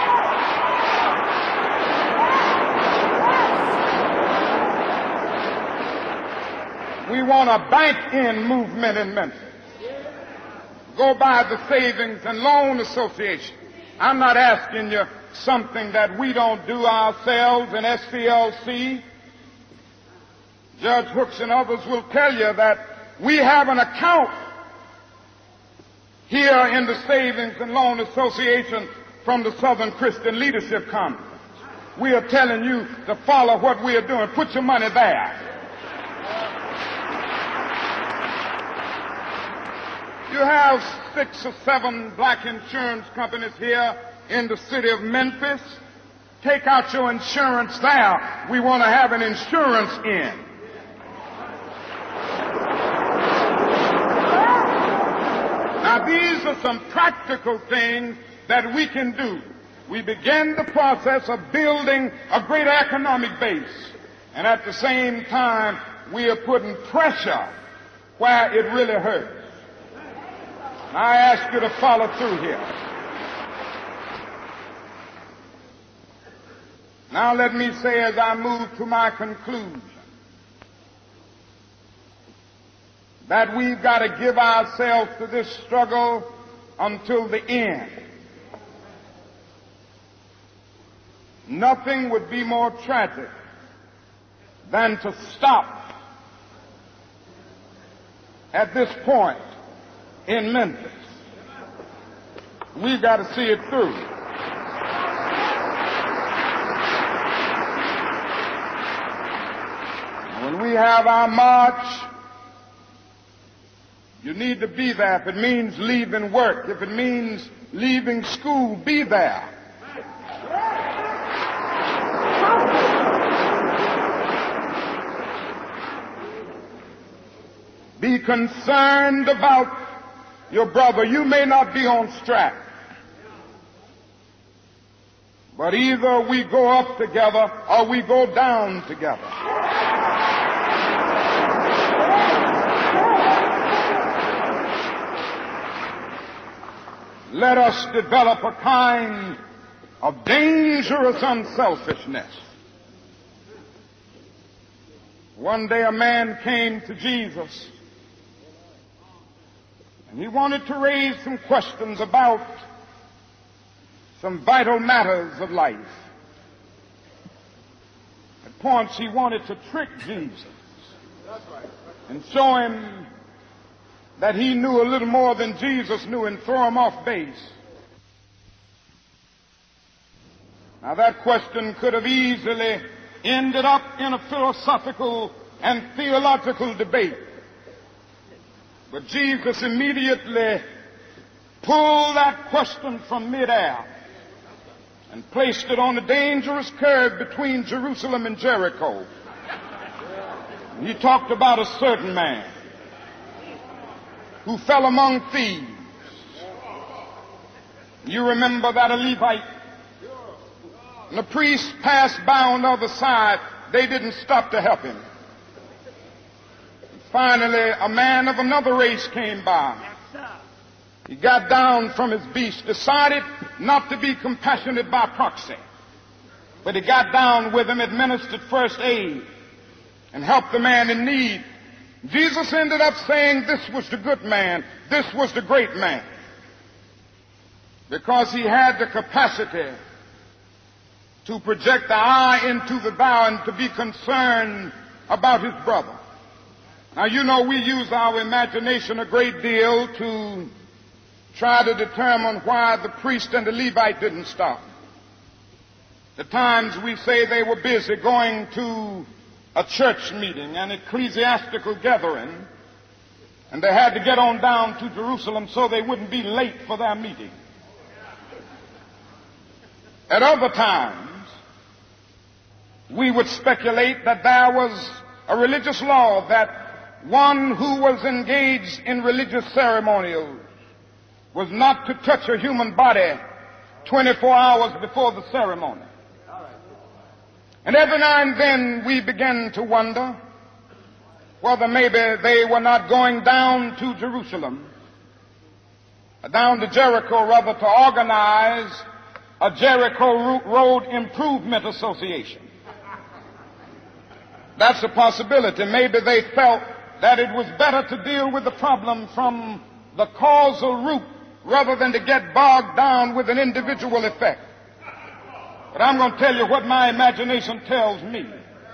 Speaker 4: We want a bank-in movement in Memphis. Go by the Savings and Loan Association. I'm not asking you something that we don't do ourselves in SCLC. Judge Hooks and others will tell you that we have an account here in the Savings and Loan Association from the Southern Christian Leadership Conference. We are telling you to follow what we are doing. Put your money there. You have 6 or 7 black insurance companies here in the city of Memphis. Take out your insurance there. We want to have an insurance in. Now, these are some practical things that we can do. We begin the process of building a great economic base. And at the same time, we are putting pressure where it really hurts. I ask you to follow through here. Now let me say as I move to my conclusion that we've got to give ourselves to this struggle until the end. Nothing would be more tragic than to stop at this point in Memphis. We've got to see it through. When we have our march, you need to be there. If it means leaving work, if it means leaving school, be there. Be concerned about your brother. You may not be on strike, but either we go up together or we go down together. Let us develop a kind of dangerous unselfishness. One day a man came to Jesus, and he wanted to raise some questions about some vital matters of life. At points he wanted to trick Jesus and show him that he knew a little more than Jesus knew and throw him off base. Now that question could have easily ended up in a philosophical and theological debate. But Jesus immediately pulled that question from midair and placed it on a dangerous curve between Jerusalem and Jericho. And he talked about a certain man who fell among thieves. You remember that a Levite. And the priest passed by on the other side. They didn't stop to help him. Finally, a man of another race came by. He got down from his beast, decided not to be compassionate by proxy. But he got down with him, administered first aid, and helped the man in need. Jesus ended up saying this was the good man, this was the great man, because he had the capacity to project the I into the thou and to be concerned about his brother. Now, you know, we use our imagination a great deal to try to determine why the priest and the Levite didn't stop. The times we say they were busy going to a church meeting, an ecclesiastical gathering, And they had to get on down to Jerusalem so they wouldn't be late for their meeting. At other times, we would speculate that there was a religious law that one who was engaged in religious ceremonials was not to touch a human body 24 hours before the ceremony. And every now and then we began to wonder whether maybe they were not going down to Jerusalem, down to Jericho rather, to organize a Jericho Road Improvement Association. That's a possibility. Maybe they felt that it was better to deal with the problem from the causal root rather than to get bogged down with an individual effect. But I'm going to tell you what my imagination tells me.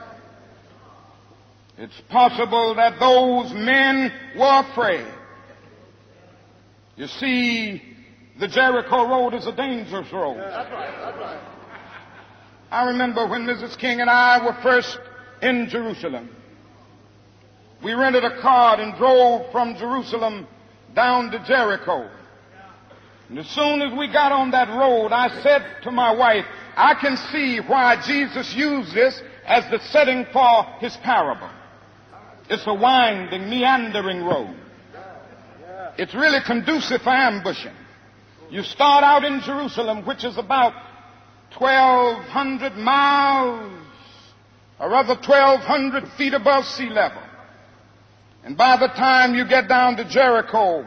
Speaker 4: It's possible that those men were afraid. You see, the Jericho Road is a dangerous road. That's right. I remember when Mrs. King and I were first in Jerusalem. We rented a car and drove from Jerusalem down to Jericho. And as soon as we got on that road, I said to my wife, I can see why Jesus used this as the setting for his parable. It's a winding, meandering road. It's really conducive for ambushing. You start out in Jerusalem, which is about 1,200 miles, or rather 1,200 feet above sea level. And by the time you get down to Jericho,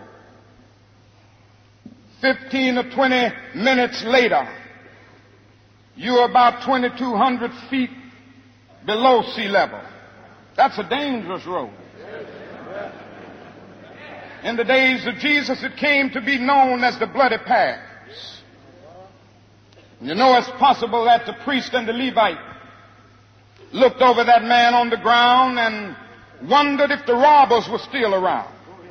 Speaker 4: 15 or 20 minutes later, you're about 2,200 feet below sea level. That's a dangerous road. In the days of Jesus, it came to be known as the bloody paths. You know, it's possible that the priest and the Levite looked over that man on the ground and wondered if the robbers were still around.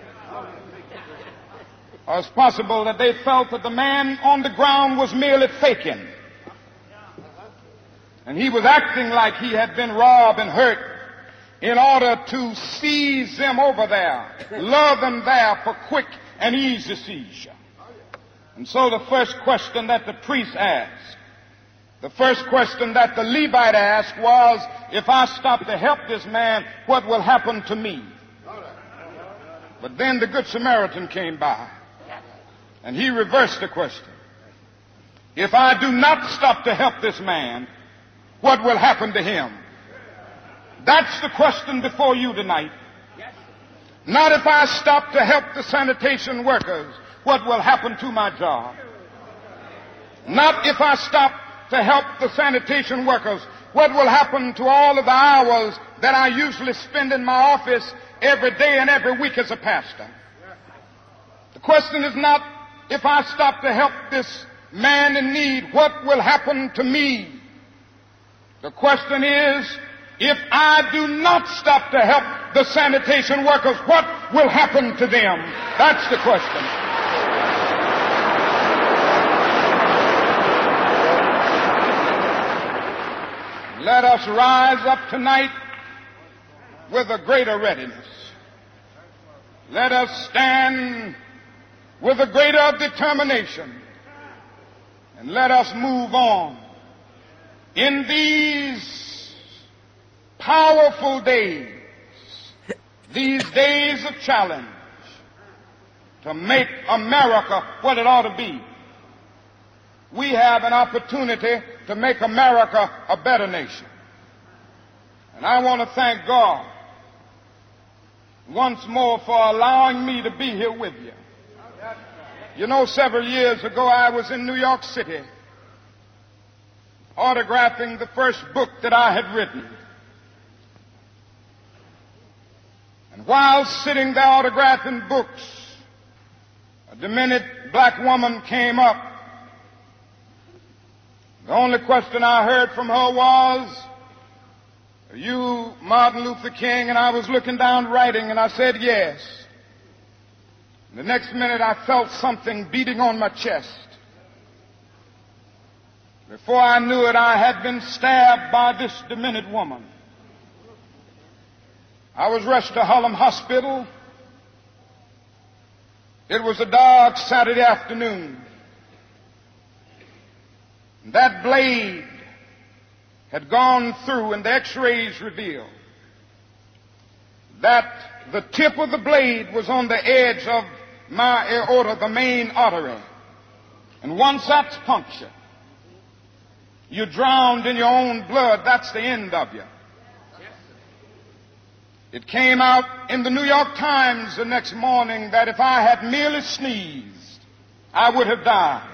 Speaker 4: Or it's possible that they felt that the man on the ground was merely faking. And he was acting like he had been robbed and hurt in order to seize them over there, lure them there for quick and easy seizure. And so the first question that the priest asked, the first question that the Levite asked was, if I stop to help this man, what will happen to me? But then the Good Samaritan came by, and he reversed the question. If I do not stop to help this man, what will happen to him? That's the question before you tonight. Not if I stop to help the sanitation workers, what will happen to my job? Not if I stop to help the sanitation workers, what will happen to all of the hours that I usually spend in my office every day and every week as a pastor? The question is not if I stop to help this man in need, what will happen to me? The question is, if I do not stop to help the sanitation workers, what will happen to them? That's the question. Let us rise up tonight with a greater readiness. Let us stand with a greater determination. And let us move on in these powerful days, these days of challenge, to make America what it ought to be. We have an opportunity to make America a better nation. And I want to thank God once more for allowing me to be here with you. You know, several years ago I was in New York City autographing the first book that I had written. And while sitting there autographing books, a demented black woman came up. The only question I heard from her was, "Are you Martin Luther King?" And I was looking down writing, and I said, "Yes." And the next minute I felt something beating on my chest. Before I knew it, I had been stabbed by this demented woman. I was rushed to Harlem Hospital, It was a dark Saturday afternoon. That blade had gone through, and the x-rays revealed that the tip of the blade was on the edge of my aorta, the main artery. And once that's punctured, you're drowned in your own blood. That's the end of you. It came out in the New York Times the next morning that if I had merely sneezed, I would have died.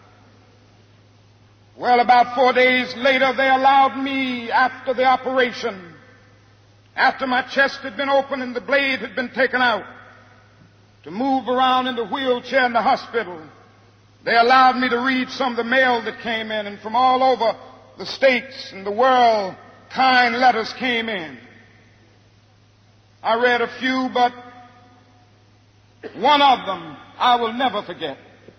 Speaker 4: Well, about 4 days later, they allowed me, after the operation, after my chest had been opened and the blade had been taken out, to move around in the wheelchair in the hospital. They allowed me to read some of the mail that came in, and from all over the states and the world, kind letters came in. I read a few, but one of them I will never forget.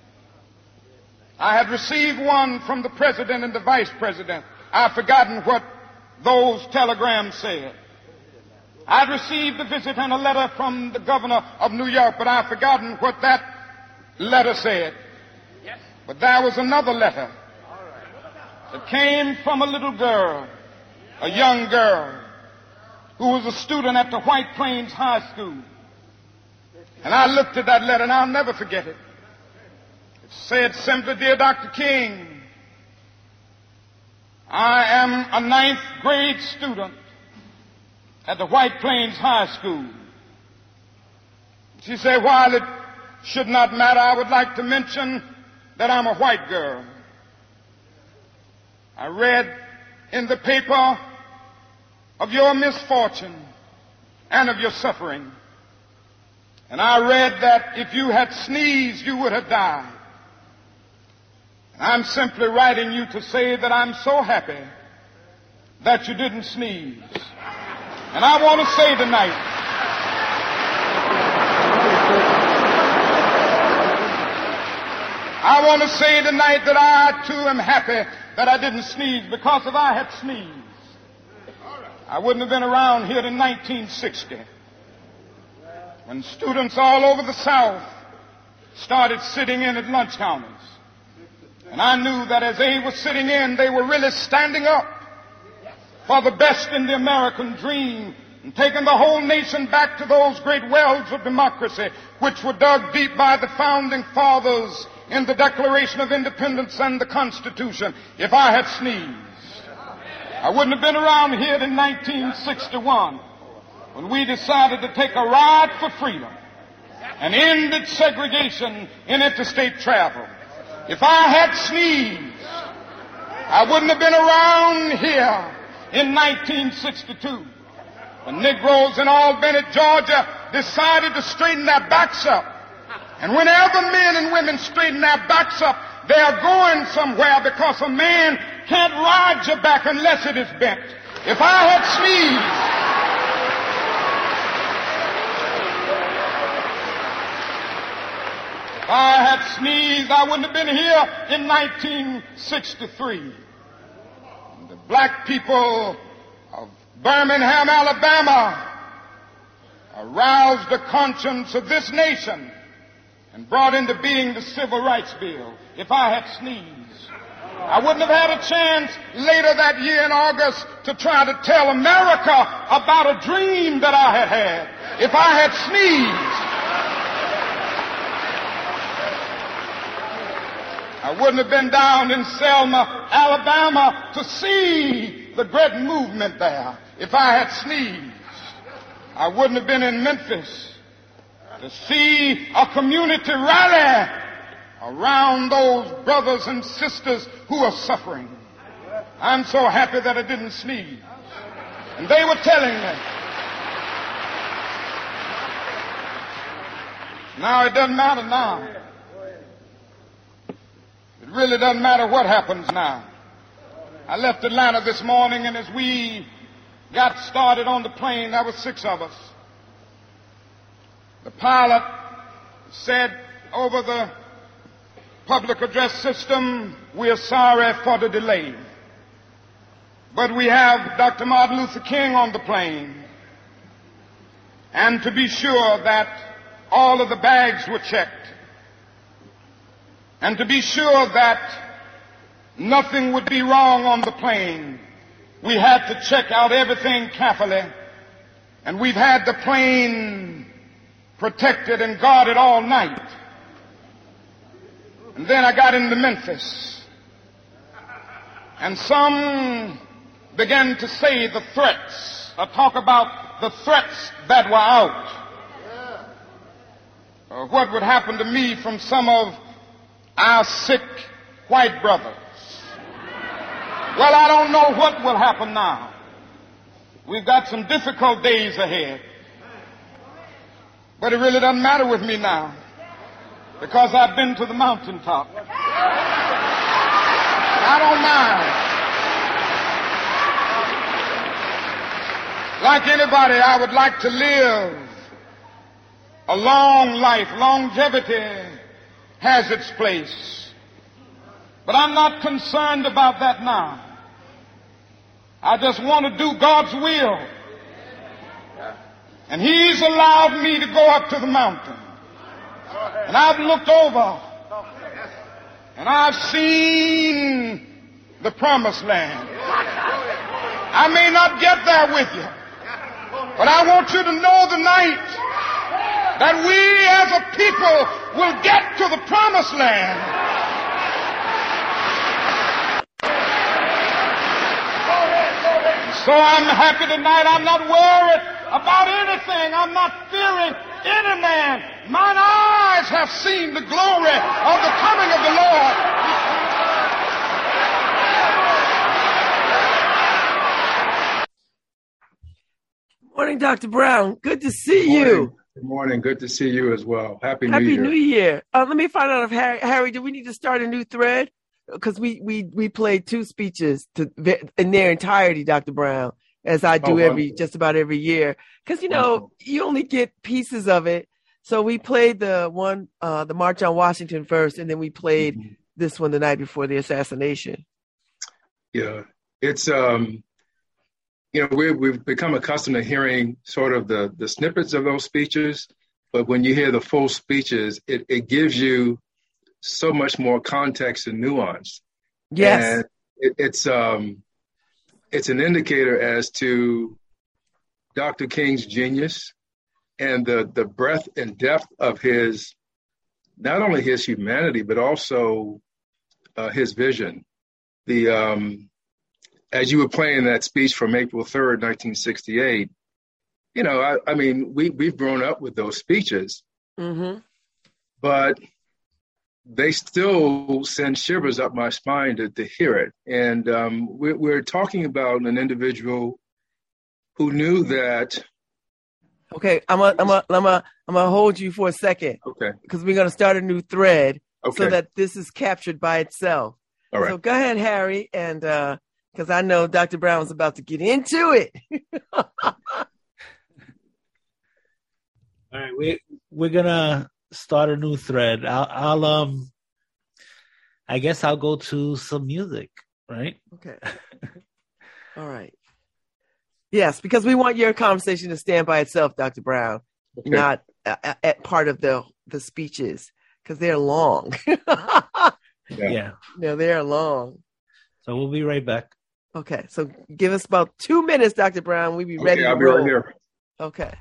Speaker 4: I had received one from the president and the vice president. I've forgotten what those telegrams said. I'd received a visit and a letter from the governor of New York, but I've forgotten what that letter said. But there was another letter that came from a little girl, a young girl, who was a student at the White Plains High School. And I looked at that letter, and I'll never forget it. It said simply, "Dear Dr. King, I am a 9th grade student at the White Plains High School." She said, "While it should not matter, I would like to mention that I'm a white girl. I read in the paper of your misfortune and of your suffering. And I read that if you had sneezed, you would have died. And I'm simply writing you to say that I'm so happy that you didn't sneeze. And I want to say tonight, that I too am happy that I didn't sneeze, because if I had sneezed, I wouldn't have been around here in 1960 when students all over the South started sitting in at lunch counters. And I knew that as they were sitting in, they were really standing up for the best in the American dream and taking the whole nation back to those great wells of democracy which were dug deep by the founding fathers in the Declaration of Independence and the Constitution. If I had sneezed, I wouldn't have been around here in 1961 when we decided to take a ride for freedom and ended segregation in interstate travel. If I had sneezed, I wouldn't have been around here in 1962 when Negroes in Albany, Georgia decided to straighten their backs up. And whenever men and women straighten their backs up, they are going somewhere, because a man can't ride your back unless it is bent. If I had sneezed, I wouldn't have been here in 1963. The black people of Birmingham, Alabama, aroused the conscience of this nation and brought into being the Civil Rights Bill. If I had sneezed, I wouldn't have had a chance later that year in August to try to tell America about a dream that I had had. If I had sneezed, I wouldn't have been down in Selma, Alabama to see the great movement there. If I had sneezed, I wouldn't have been in Memphis to see a community rally around those brothers and sisters who are suffering. I'm so happy that I didn't sneeze. And they were telling me, now it doesn't matter now. It really doesn't matter what happens now. I left Atlanta this morning, and as we got started on the plane, there were 6 of us. The pilot said over the public address system, "We are sorry for the delay, but we have Dr. Martin Luther King on the plane. And to be sure that all of the bags were checked. And to be sure that nothing would be wrong on the plane, we had to check out everything carefully. And we've had the plane protected and guarded all night. And then I got into Memphis. And some began to say the threats, or talk about the threats that were out. What would happen to me from some of our sick white brothers. Well, I don't know what will happen now. We've got some difficult days ahead. But it really doesn't matter with me now, because I've been to the mountaintop. I don't mind. Like anybody, I would like to live a long life. Longevity has its place. But I'm not concerned about that now. I just want to do God's will. And He's allowed me to go up to the mountain. And I've looked over. And I've seen the promised land. I may not get there with you, but I want you to know tonight that we as a people will get to the promised land. So I'm happy tonight. I'm not worried about anything. I'm not fearing any man. Mine eyes have seen the glory of the coming of the Lord.
Speaker 3: Morning, Dr. Brown. Good to see you.
Speaker 5: Good morning. Good to see you as well. Happy New
Speaker 3: Happy
Speaker 5: Year.
Speaker 3: New Year. Let me find out if Harry, do we need to start a new thread? Because we played two speeches in their entirety, Dr. Brown, as I do just about every year. Because, you only get pieces of it. So we played the March on Washington first, and then we played this one the night before the assassination.
Speaker 5: Yeah. It's, we've become accustomed to hearing sort of the snippets of those speeches. But when you hear the full speeches, it gives you so much more context and nuance.
Speaker 3: Yes.
Speaker 5: And it's an indicator as to Dr. King's genius and the breadth and depth of his, not only his humanity, but also his vision. As you were playing that speech from April 3rd, 1968, we've grown up with those speeches, but they still send shivers up my spine to hear it. And we're talking about an individual who knew that.
Speaker 3: Okay, I'm gonna hold you for a second.
Speaker 5: Okay.
Speaker 3: Because we're gonna start a new thread,
Speaker 5: okay,
Speaker 3: so that this is captured by itself.
Speaker 5: All right.
Speaker 3: So go ahead, Harry, and because I know Dr. Brown's about to get into it.
Speaker 2: All right, we're gonna start a new thread. I guess I'll go to some music, right?
Speaker 3: Okay. All right. Yes, because we want your conversation to stand by itself, Dr. Brown,
Speaker 5: okay,
Speaker 3: not at part of the speeches, because they're long.
Speaker 2: Yeah.
Speaker 3: No, they're long.
Speaker 2: So we'll be right back.
Speaker 3: Okay, so give us about 2 minutes, Dr. Brown. We'll be ready to
Speaker 5: I'll be
Speaker 3: roll.
Speaker 5: right here.
Speaker 3: Okay.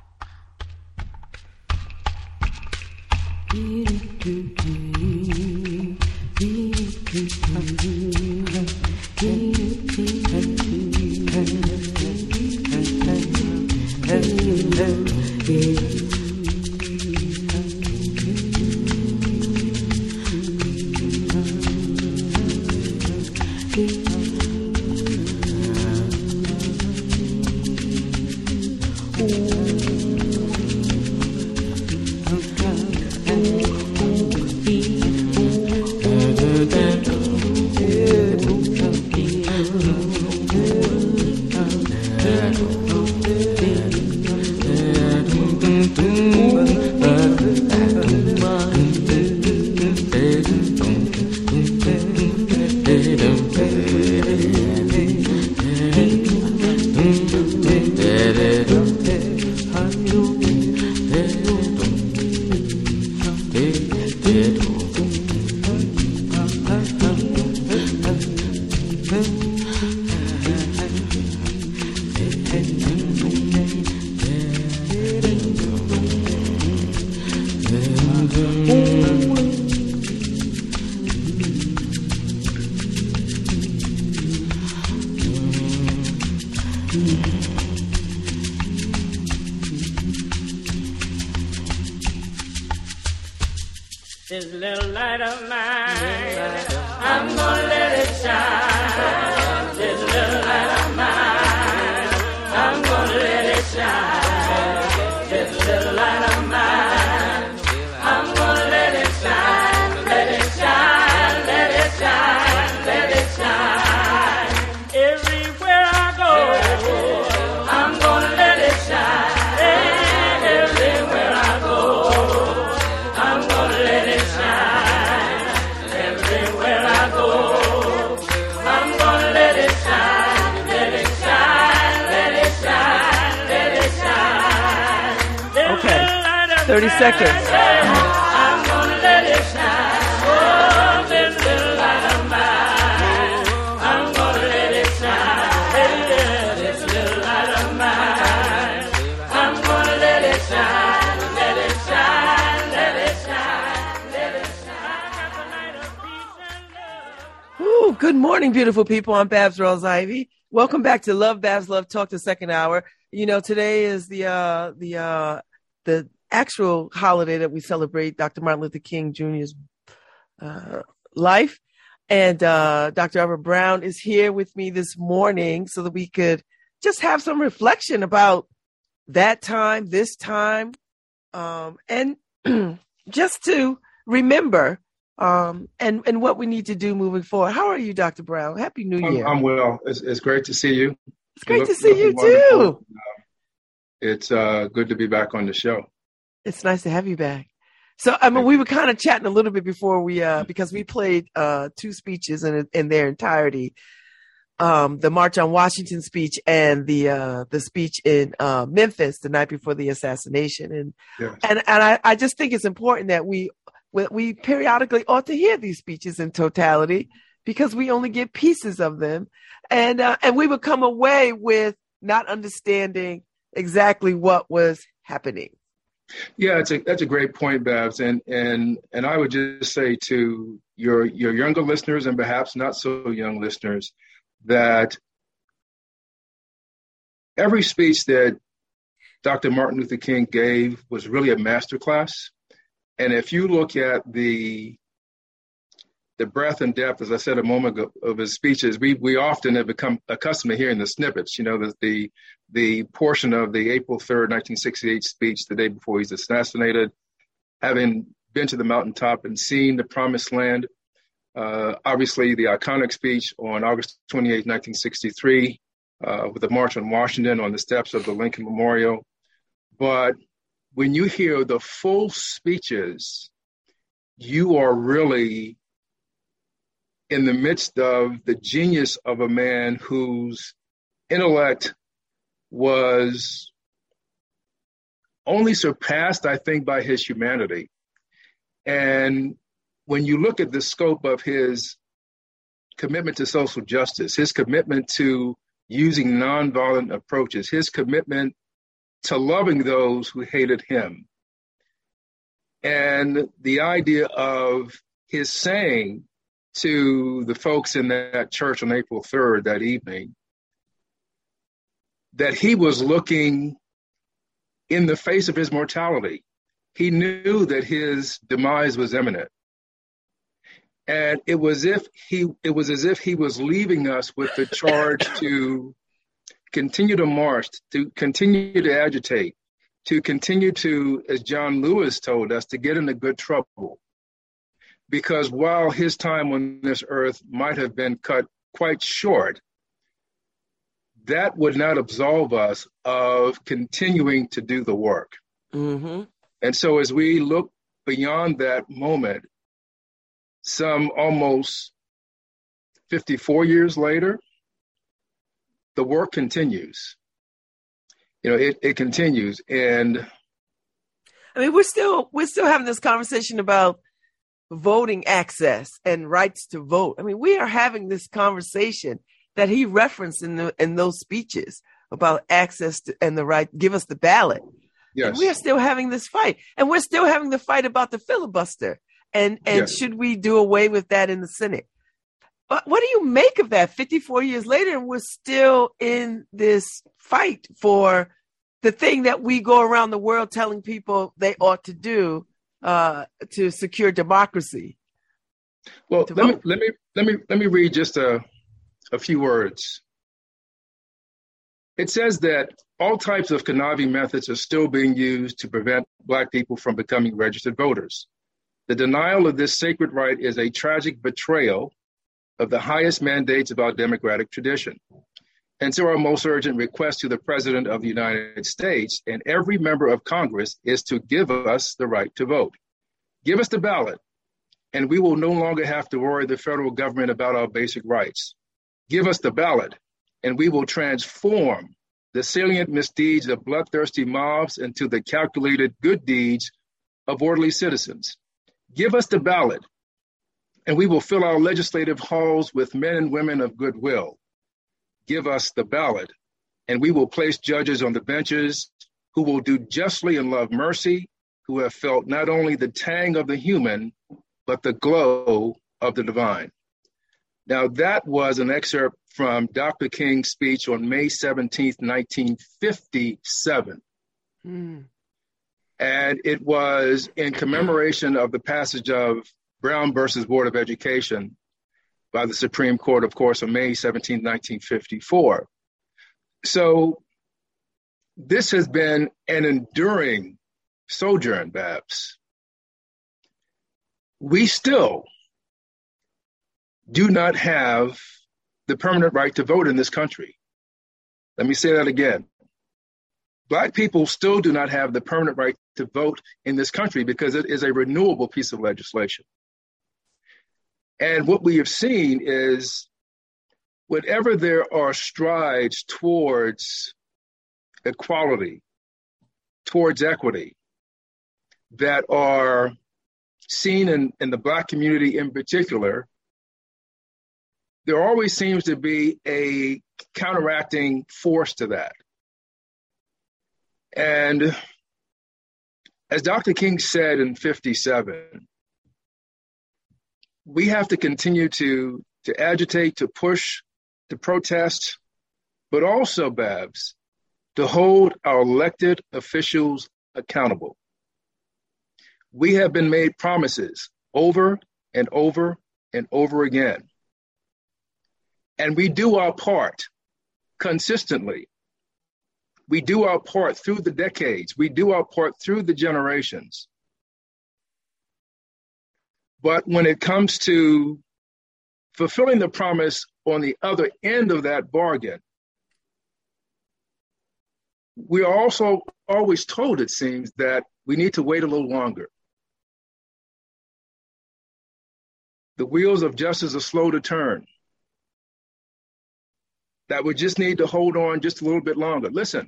Speaker 6: This little light of mine, I'm gonna let it shine. This little light of mine, I'm gonna let it shine. This little light of mine, I'm gonna let it shine. Let it shine, let it shine, let it shine. Everywhere I go, I'm gonna let it shine. Everywhere I go, I'm gonna let it shine. Everywhere I go, I'm gonna let it shine. Let it shine, let it shine, let it shine.
Speaker 3: Okay, 30 seconds.
Speaker 6: I'm gonna let it shine. Oh, this little light of mine, I'm gonna let it shine. This little light of mine, I'm gonna let it shine. Let it shine, let it shine, let it shine. Got the light of peace and love.
Speaker 3: Ooh, good morning, beautiful people. I'm Babs Rawls-Ivy. Welcome back to Love Babs Love Talk, the second hour. You know, today is the actual holiday that we celebrate Dr. Martin Luther King Jr.'s life. And Dr. Albert Brown is here with me this morning so that we could just have some reflection about that time, this time, and just to remember and what we need to do moving forward. How are you, Dr. Brown? Happy New Year.
Speaker 5: I'm well. It's great to see you.
Speaker 3: It's great to see you too.
Speaker 5: It's good to be back on the show.
Speaker 3: It's nice to have you back. So, I mean, we were kind of chatting a little bit before we, because we played two speeches in their entirety, the March on Washington speech and the speech in Memphis the night before the assassination. And
Speaker 5: Yes.
Speaker 3: and I just think it's important that we periodically ought to hear these speeches in totality because we only get pieces of them, and we would come away with not understanding exactly what was happening.
Speaker 5: Yeah, that's a great point, Babs, and I would just say to your younger listeners and perhaps not so young listeners that every speech that Dr. Martin Luther King gave was really a masterclass. And if you look at the breadth and depth, as I said a moment ago, of his speeches, we often have become accustomed to hearing the snippets, you know, the portion of the April 3rd, 1968 speech, the day before he's assassinated, having been to the mountaintop and seen the promised land. Obviously, the iconic speech on August 28, 1963, with the March on Washington on the steps of the Lincoln Memorial. But when you hear the full speeches, you are really in the midst of the genius of a man whose intellect was only surpassed, I think, by his humanity. And when you look at the scope of his commitment to social justice, his commitment to using nonviolent approaches, his commitment to loving those who hated him, and the idea of his saying to the folks in that church on April 3rd that evening that he was looking in the face of his mortality. He knew that his demise was imminent. And it was as if he was leaving us with the charge to continue to march, to continue to agitate, to continue to, as John Lewis told us, to get into good trouble. Because while his time on this earth might have been cut quite short, that would not absolve us of continuing to do the work.
Speaker 3: Mm-hmm.
Speaker 5: And so as we look beyond that moment, some almost 54 years later, the work continues. You know, it continues. And
Speaker 3: I mean, we're still having this conversation about voting access and rights to vote. I mean, we are having this conversation that he referenced in those speeches about access to, and the right, give us the ballot.
Speaker 5: Yes.
Speaker 3: And we are still having this fight. And we're still having the fight about the filibuster. And
Speaker 5: Yes.
Speaker 3: should we do away with that in the Senate? But what do you make of that 54 years later? And we're still in this fight for the thing that we go around the world telling people they ought to do to secure democracy.
Speaker 5: Well, let me read just a few words. It says that all types of conniving methods are still being used to prevent Black people from becoming registered voters. The denial of this sacred right is a tragic betrayal of the highest mandates of our democratic tradition. And so our most urgent request to the President of the United States and every member of Congress is to give us the right to vote. Give us the ballot, and we will no longer have to worry the federal government about our basic rights. Give us the ballot, and we will transform the salient misdeeds of bloodthirsty mobs into the calculated good deeds of orderly citizens. Give us the ballot, and we will fill our legislative halls with men and women of goodwill. Give us the ballot, and we will place judges on the benches who will do justly and love mercy, who have felt not only the tang of the human, but the glow of the divine. Now, that was an excerpt from Dr. King's speech on May 17th, 1957. And it was in commemoration of the passage of Brown versus Board of Education by the Supreme Court, of course, on May 17, 1954. So this has been an enduring sojourn, Babs. We still do not have the permanent right to vote in this country. Let me say that again. Black people still do not have the permanent right to vote in this country because it is a renewable piece of legislation. And what we have seen is whenever there are strides towards equality, towards equity, that are seen in the Black community in particular, there always seems to be a counteracting force to that. And as Dr. King said in 57, we have to continue to agitate, to push, to protest, but also, Babs, to hold our elected officials accountable. We have been made promises over and over and over again. And we do our part consistently. We do our part through the decades. We do our part through the generations. But when it comes to fulfilling the promise on the other end of that bargain, we are also always told, it seems, that we need to wait a little longer. The wheels of justice are slow to turn. That we just need to hold on just a little bit longer. Listen,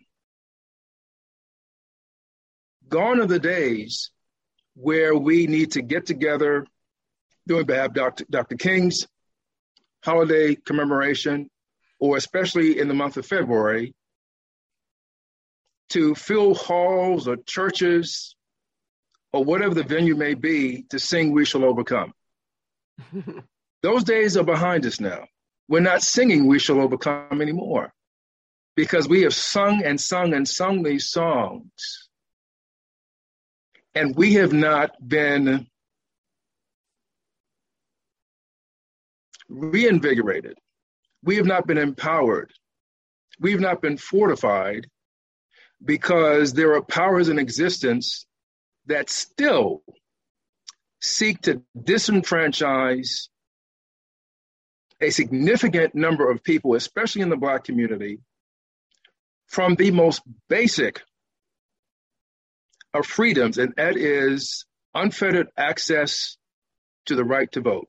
Speaker 5: gone are the days where we need to get together during perhaps Dr. King's holiday commemoration, or especially in the month of February, to fill halls or churches or whatever the venue may be to sing "We Shall Overcome." Those days are behind us now. We're not singing "We Shall Overcome" anymore because we have sung and sung and sung these songs, and we have not been reinvigorated. We have not been empowered. We have not been fortified because there are powers in existence that still seek to disenfranchise a significant number of people, especially in the Black community, from the most basic of freedoms, and that is unfettered access to the right to vote.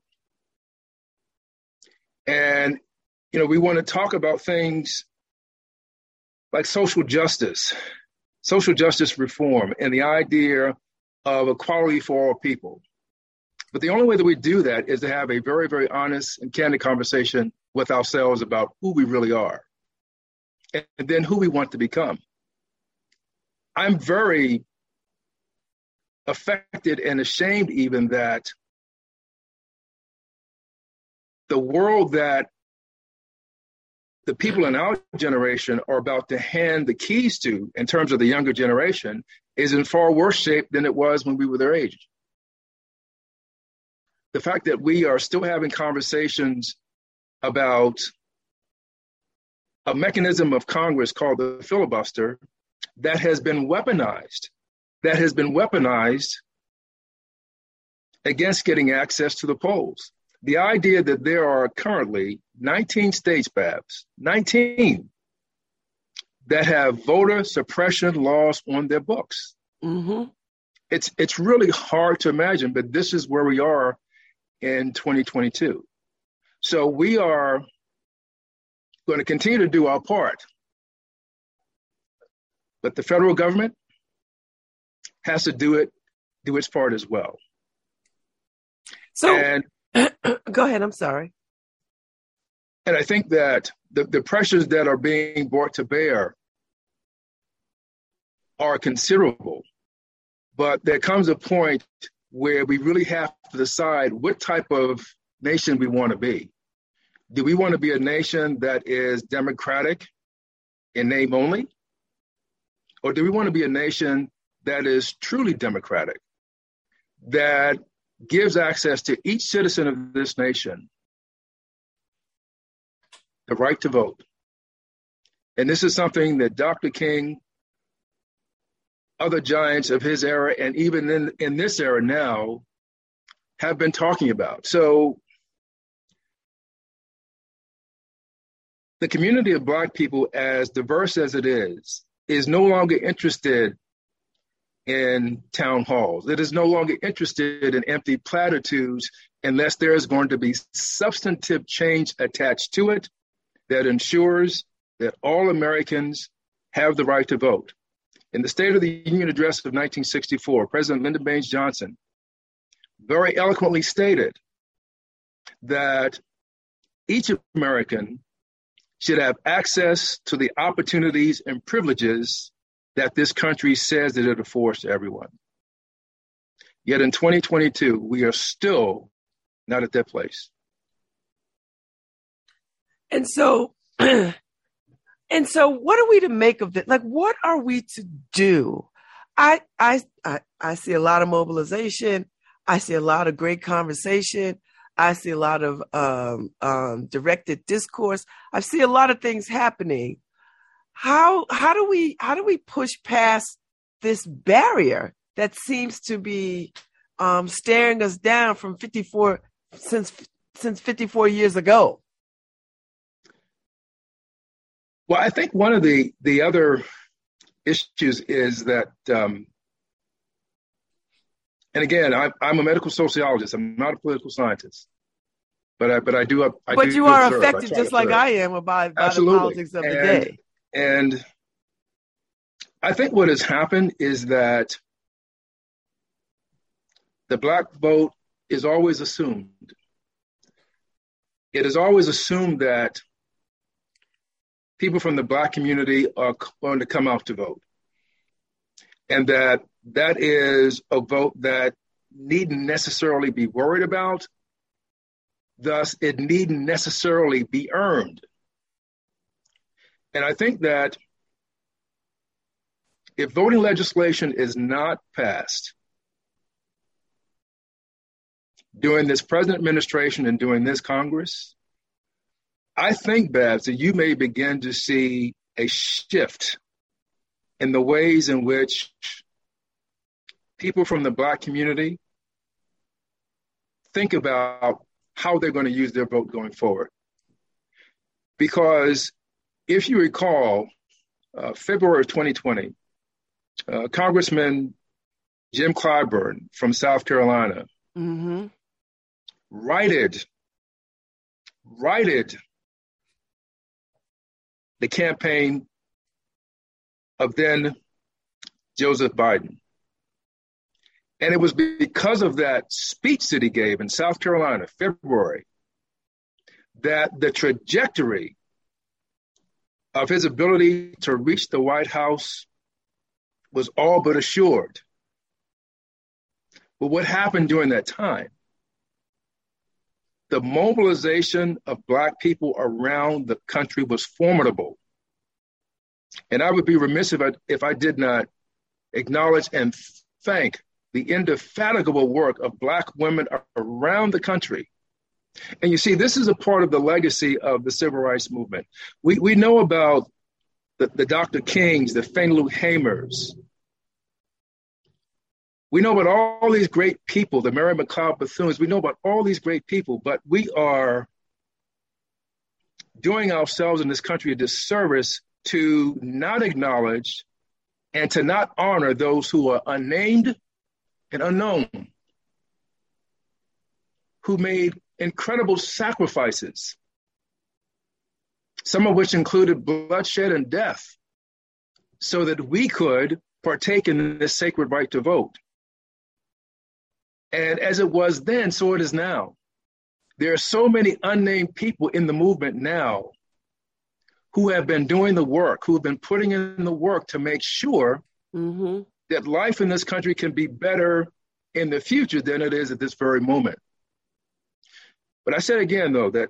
Speaker 5: And, you know, we want to talk about things like social justice reform, and the idea of equality for all people. But the only way that we do that is to have a very, very honest and candid conversation with ourselves about who we really are and then who we want to become. I'm very affected and ashamed even that the world that the people in our generation are about to hand the keys to in terms of the younger generation is in far worse shape than it was when we were their age. The fact that we are still having conversations about a mechanism of Congress called the filibuster that has been weaponized against getting access to the polls. The idea that there are currently 19 states, Babs, 19, that have voter suppression laws on their books.
Speaker 3: Mm-hmm.
Speaker 5: It's really hard to imagine, but this is where we are in 2022. So we are going to continue to do our part. But the federal government has to do its part as well.
Speaker 3: So,
Speaker 5: and
Speaker 3: go ahead. I'm sorry.
Speaker 5: And I think that the pressures that are being brought to bear are considerable. But there comes a point where we really have to decide what type of nation we want to be. Do we want to be a nation that is democratic in name only? Or do we want to be a nation that is truly democratic, that gives access to each citizen of this nation the right to vote? And this is something that Dr. King, other giants of his era, and even in this era now, have been talking about. So the community of Black people, as diverse as it is no longer interested in town halls. It is no longer interested in empty platitudes unless there is going to be substantive change attached to it that ensures that all Americans have the right to vote. In the State of the Union Address of 1964, President Lyndon Baines Johnson very eloquently stated that each American should have access to the opportunities and privileges that this country says that it affords to everyone. Yet in 2022, we are still not at that place.
Speaker 3: And so what are we to make of this? Like, what are we to do? I see a lot of mobilization. I see a lot of great conversation. I see a lot of directed discourse. I see a lot of things happening. How do we push past this barrier that seems to be staring us down from 54 since 54 years ago?
Speaker 5: Well, I think one of the other issues is that, and again, I'm a medical sociologist. I'm not a political scientist, but I do.
Speaker 3: But you are affected just like I am by the politics of the day.
Speaker 5: And I think what has happened is that the Black vote is always assumed. It is always assumed that people from the Black community are going to come out to vote. And that is a vote that needn't necessarily be worried about. Thus, it needn't necessarily be earned. And I think that if voting legislation is not passed during this present administration and during this Congress, I think, Babs, that you may begin to see a shift in the ways in which people from the Black community think about how they're going to use their vote going forward. Because if you recall, February of 2020, Congressman Jim Clyburn from South Carolina righted the campaign of then Joseph Biden. And it was because of that speech that he gave in South Carolina, February, that the trajectory of his ability to reach the White House was all but assured. But what happened during that time? The mobilization of Black people around the country was formidable. And I would be remiss if I did not acknowledge and thank the indefatigable work of Black women around the country. And you see, this is a part of the legacy of the Civil Rights Movement. We know about the Dr. Kings, the Fannie Lou Hamers. We know about all these great people, the Mary McLeod Bethunes. We know about all these great people, but we are doing ourselves in this country a disservice to not acknowledge and to not honor those who are unnamed and unknown, who made incredible sacrifices, some of which included bloodshed and death, so that we could partake in this sacred right to vote. And as it was then, so it is now. There are so many unnamed people in the movement now who have been doing the work, who have been putting in the work to make sure that life in this country can be better in the future than it is at this very moment. But I said again, though, that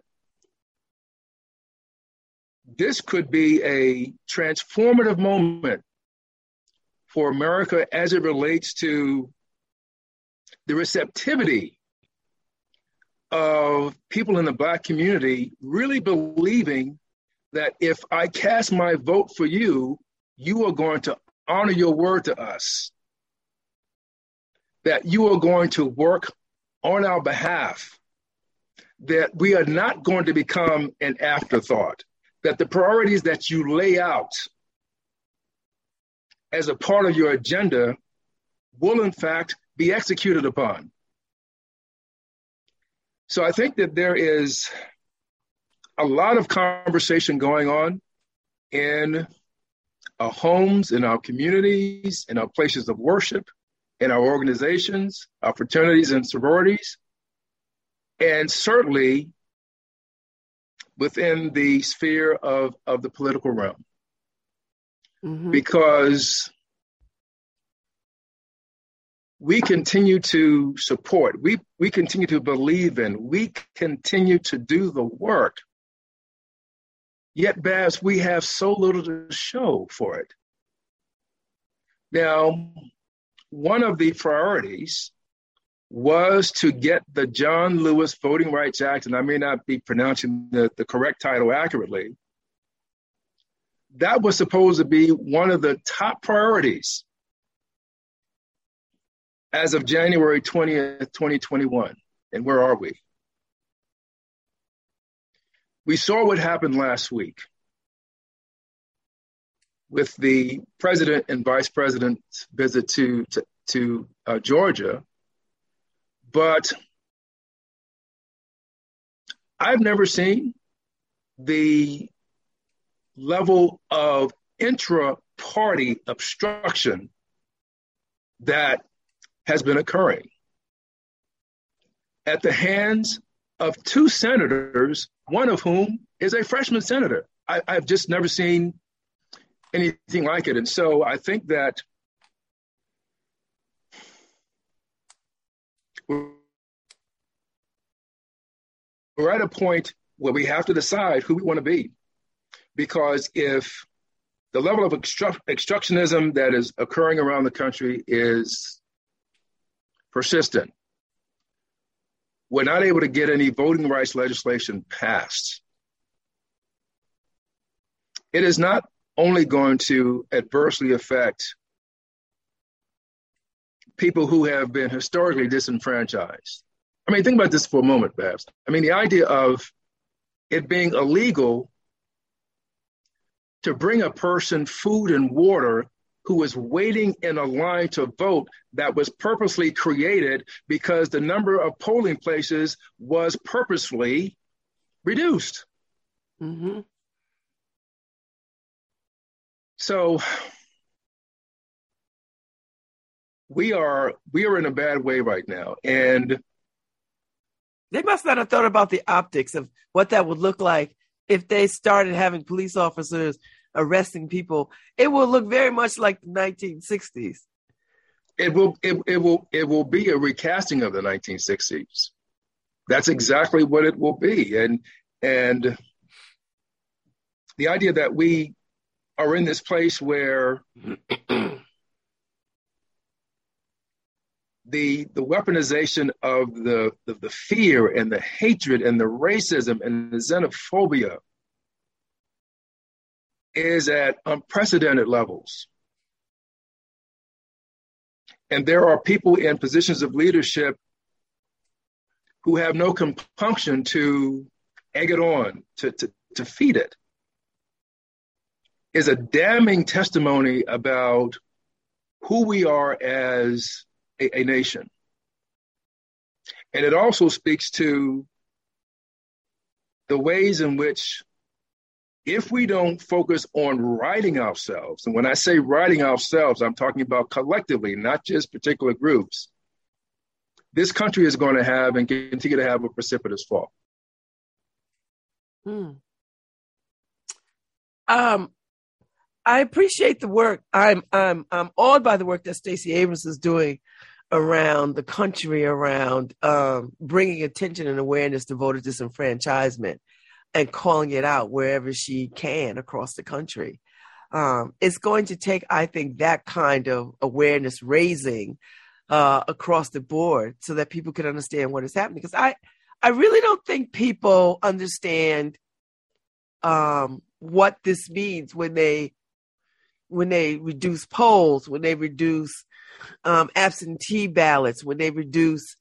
Speaker 5: this could be a transformative moment for America as it relates to the receptivity of people in the Black community really believing that if I cast my vote for you, you are going to honor your word to us, that you are going to work on our behalf, that we are not going to become an afterthought, that the priorities that you lay out as a part of your agenda will in fact be executed upon. So I think that there is a lot of conversation going on in our homes, in our communities, in our places of worship, in our organizations, our fraternities and sororities, and certainly within the sphere of the political realm. Because we continue to support, we continue to believe in, we continue to do the work. Yet, Babs, we have so little to show for it. Now, one of the priorities was to get the John Lewis Voting Rights Act, and I may not be pronouncing the correct title accurately. That was supposed to be one of the top priorities as of January 20th, 2021. And where are we? We saw what happened last week with the president and vice president's visit to Georgia. But I've never seen the level of intra-party obstruction that has been occurring at the hands of two senators, one of whom is a freshman senator. I've just never seen anything like it. And so I think that we're at a point where we have to decide who we want to be. Because if the level of obstructionism that is occurring around the country is persistent, we're not able to get any voting rights legislation passed. It is not only going to adversely affect people who have been historically disenfranchised. I mean, think about this for a moment, Babs. I mean, the idea of it being illegal to bring a person food and water who was waiting in a line to vote that was purposely created because the number of polling places was purposely reduced. So we are in a bad way right now. And
Speaker 3: they must not have thought about the optics of what that would look like if they started having police officers arresting people. It will look very much like the 1960s.
Speaker 5: It will be a recasting of the 1960s. That's exactly what it will be. And the idea that we are in this place where the weaponization of the fear and the hatred and the racism and the xenophobia is at unprecedented levels. And there are people in positions of leadership who have no compunction to egg it on, to feed it. Is a damning testimony about who we are as a nation. And it also speaks to the ways in which, if we don't focus on righting ourselves, and when I say righting ourselves, I'm talking about collectively, not just particular groups, this country is going to have and continue to have a precipitous fall.
Speaker 3: I appreciate the work. I'm awed by the work that Stacey Abrams is doing around the country, around bringing attention and awareness to voter disenfranchisement and calling it out wherever she can across the country. It's going to take, I think, that kind of awareness raising across the board so that people can understand what is happening. Because I really don't think people understand what this means when they reduce polls, when they reduce absentee ballots, when they reduce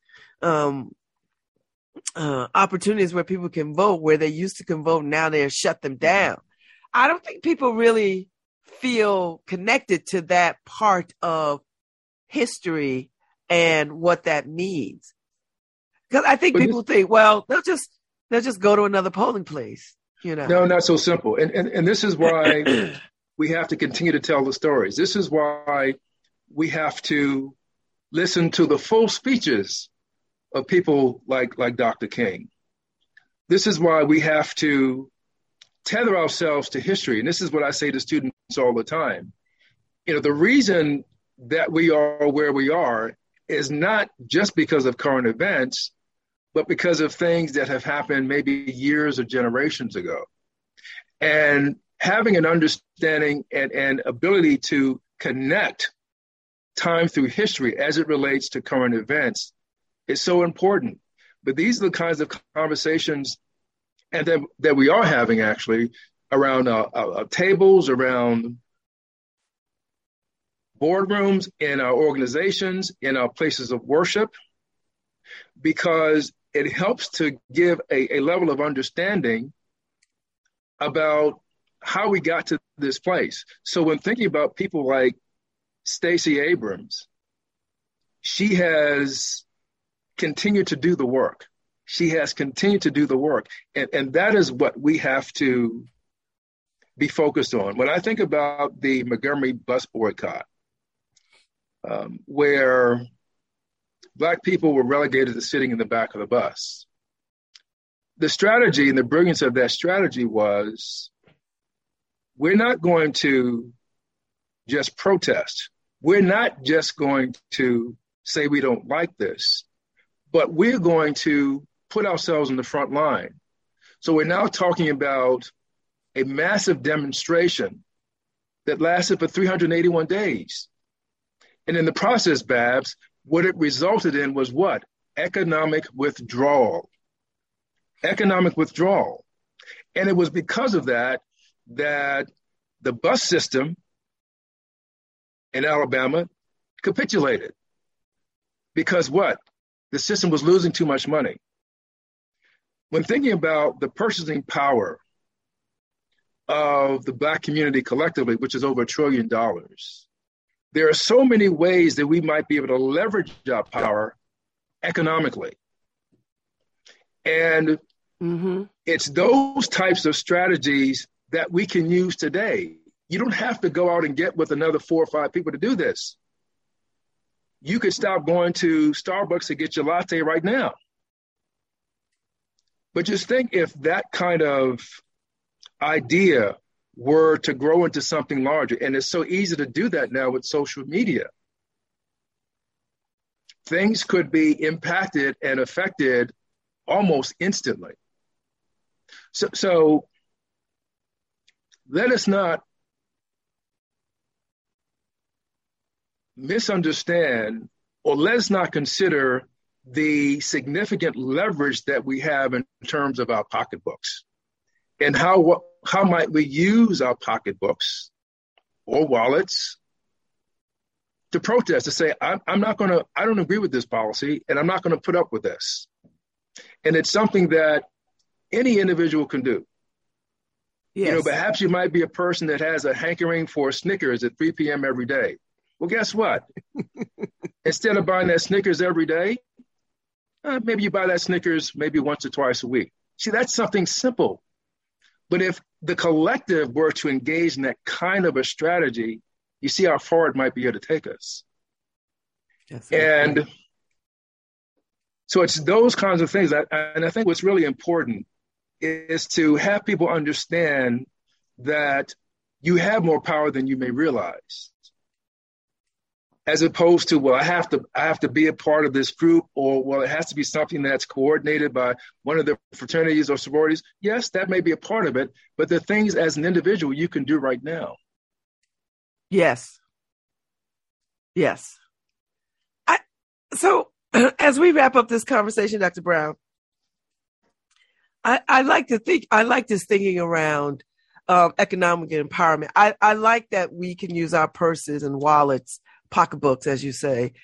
Speaker 3: opportunities where people can vote, where they used to can vote, now they're shut them down. I don't think people really feel connected to that part of history and what that means. Because I think people think, well, they'll just go to another polling place, you know.
Speaker 5: No, not so simple. And this is why we have to continue to tell the stories. This is why we have to listen to the full speeches of people like Dr. King. This is why we have to tether ourselves to history. And this is what I say to students all the time. You know, the reason that we are where we are is not just because of current events, but because of things that have happened maybe years or generations ago. And having an understanding and ability to connect time through history as it relates to current events is so important. But these are the kinds of conversations and that we are having actually around tables, around boardrooms, in our organizations, in our places of worship, because it helps to give a level of understanding about how we got to this place. So when thinking about people like Stacey Abrams, she has continued to do the work. She has continued to do the work. And that is what we have to be focused on. When I think about the Montgomery bus boycott, where Black people were relegated to sitting in the back of the bus, the strategy and the brilliance of that strategy was, we're not going to just protest. We're not just going to say we don't like this, but we're going to put ourselves in the front line. So we're now talking about a massive demonstration that lasted for 381 days. And in the process, Babs, what it resulted in was what? Economic withdrawal. Economic withdrawal. And it was because of that the bus system in Alabama capitulated. Because what? The system was losing too much money. When thinking about the purchasing power of the Black community collectively, which is over $1 trillion, there are so many ways that we might be able to leverage our power economically. And it's those types of strategies that we can use today. You don't have to go out and get with another 4 or 5 people to do this. you could stop going to Starbucks to get your latte right now. But just think if that kind of idea were to grow into something larger, and it's so easy to do that now with social media. Things could be impacted and affected almost instantly. So let us not misunderstand, or let us not consider the significant leverage that we have in terms of our pocketbooks, and how might we use our pocketbooks or wallets to protest, to say, I don't agree with this policy, and I'm not going to put up with this. And it's something that any individual can do.
Speaker 3: Yes.
Speaker 5: Perhaps you might be a person that has a hankering for Snickers at 3 p.m. every day. Well, guess what? Instead of buying that Snickers every day, maybe you buy that Snickers maybe once or twice a week. See, that's something simple. But if the collective were to engage in that kind of a strategy, you see how far it might be able to take us.
Speaker 3: Yes,
Speaker 5: and so it's those kinds of things. And I think what's really important is to have people understand that you have more power than you may realize, as opposed to, well, I have to be a part of this group, or, well, it has to be something that's coordinated by one of the fraternities or sororities. Yes, that may be a part of it, but the things as an individual you can do right now.
Speaker 3: Yes. So as we wrap up this conversation, Dr. Brown, I like this thinking around economic empowerment. I like that we can use our purses and wallets, pocketbooks, as you say,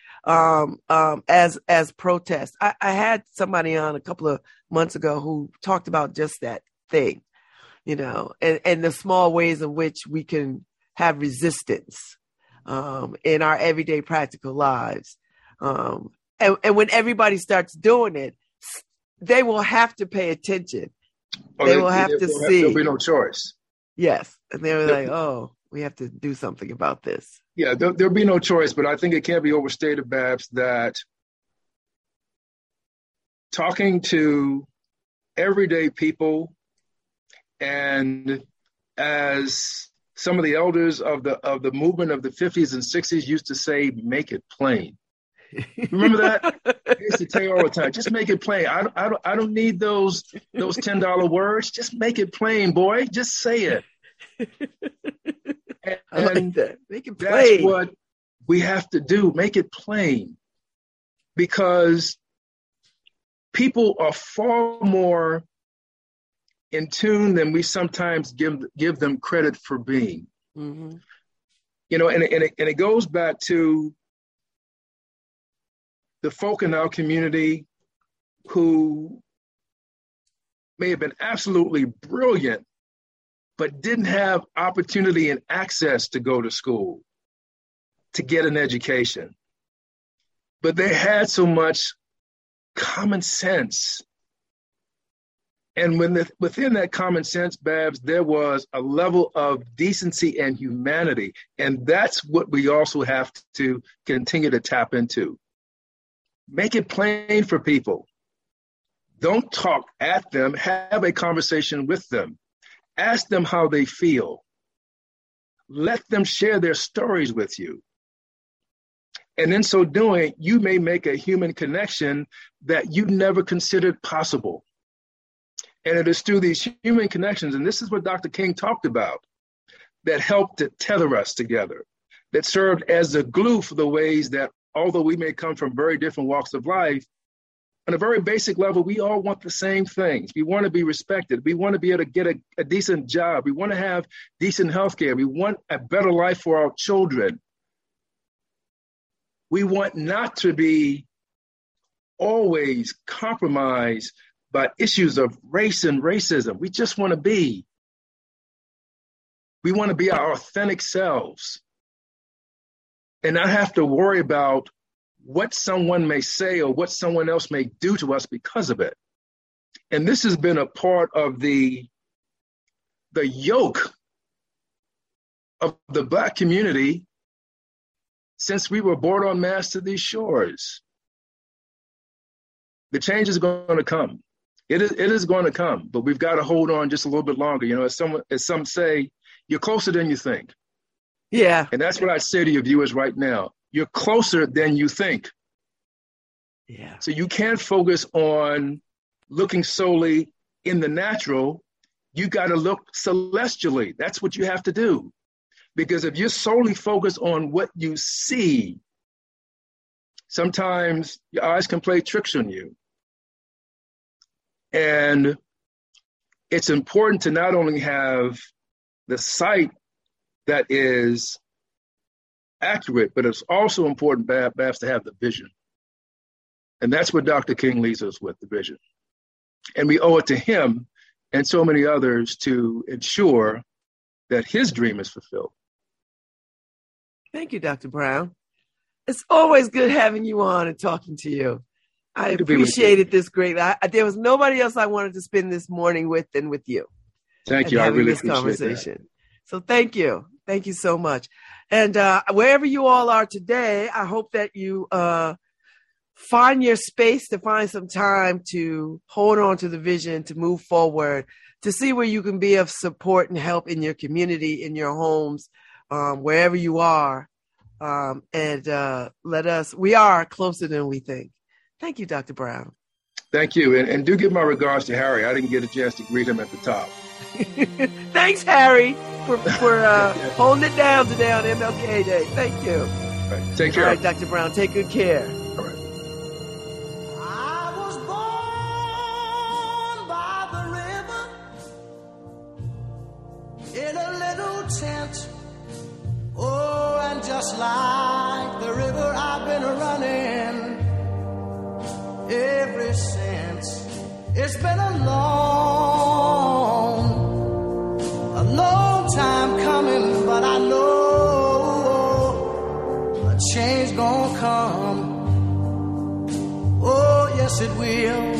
Speaker 3: as protest. I had somebody on a couple of months ago who talked about just that thing, and the small ways in which we can have resistance in our everyday practical lives. And when everybody starts doing it, they will have to pay attention. They will have to see.
Speaker 5: There'll be no choice.
Speaker 3: Yes. And they're like, oh, we have to do something about this.
Speaker 5: Yeah, there'll be no choice, but I think it can't be overstated, Babs, that talking to everyday people, and as some of the elders of the movement of the 50s and 60s used to say, make it plain. Remember that? I used to tell you all the time, just make it plain. I don't need those $10 words. Just make it plain, boy. Just say it.
Speaker 3: I like that. Make it plain.
Speaker 5: That's what we have to do. Make it plain. Because people are far more in tune than we sometimes give them credit for being.
Speaker 3: Mm-hmm.
Speaker 5: And it goes back to the folk in our community who may have been absolutely brilliant, but didn't have opportunity and access to go to school, to get an education. But they had so much common sense. And within that common sense, Babs, there was a level of decency and humanity. And that's what we also have to continue to tap into. Make it plain for people. Don't talk at them. Have a conversation with them. Ask them how they feel. Let them share their stories with you. And in so doing, you may make a human connection that you never considered possible. And it is through these human connections, and this is what Dr. King talked about, that helped to tether us together, that served as the glue for the ways that, although we may come from very different walks of life, on a very basic level, we all want the same things. We want to be respected. We want to be able to get a decent job. We want to have decent health care. We want a better life for our children. We want not to be always compromised by issues of race and racism. We just want to be. We want to be our authentic selves and not have to worry about what someone may say or what someone else may do to us because of it. And this has been a part of the yoke of the Black community since we were brought en masse to these shores. The change is going to come. It is going to come, but we've got to hold on just a little bit longer. You know, as some say, you're closer than you think.
Speaker 3: Yeah.
Speaker 5: And that's what I say to your viewers right now. You're closer than you think.
Speaker 3: Yeah.
Speaker 5: So you can't focus on looking solely in the natural. You got to look celestially. That's what you have to do. Because if you're solely focused on what you see, sometimes your eyes can play tricks on you. And it's important to not only have the sight that is accurate, but it's also important, Babs, to have the vision. And that's what Dr. King leaves us with, the vision. And we owe it to him and so many others to ensure that his dream is fulfilled.
Speaker 3: Thank you, Dr. Brown. It's always good having you on and talking to you. I appreciated this greatly. There was nobody else I wanted to spend this morning with than with you.
Speaker 5: Thank you. I really appreciate
Speaker 3: conversation.
Speaker 5: That.
Speaker 3: So thank you. Thank you so much. And wherever you all are today, I hope that you find your space, to find some time to hold on to the vision, to move forward, to see where you can be of support and help in your community, in your homes, wherever you are. We are closer than we think. Thank you, Dr. Brown.
Speaker 5: Thank you. And do give my regards to Harry. I didn't get a chance to greet him at the top.
Speaker 3: Thanks, Harry, for holding it down today on MLK Day. Thank you.
Speaker 5: All right. Take care.
Speaker 3: All right, Dr. Brown, take good care.
Speaker 5: All right.
Speaker 1: I was born by the river in a little tent. Oh, and just like the river, I've been running ever since. It's been a long time coming, but I know a change gonna come. Oh, yes, it will.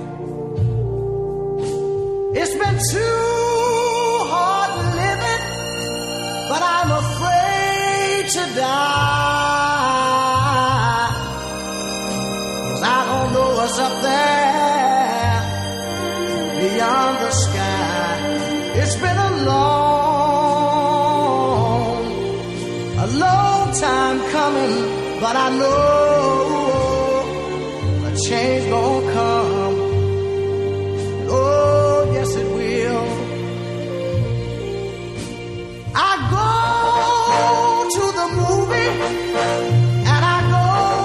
Speaker 1: It's been too hard living, but I'm afraid to die, 'cause I don't know what's up there beyond the sky. It's been a long time coming, but I know a change gonna come. Oh, yes, it will. I go to the movie and I go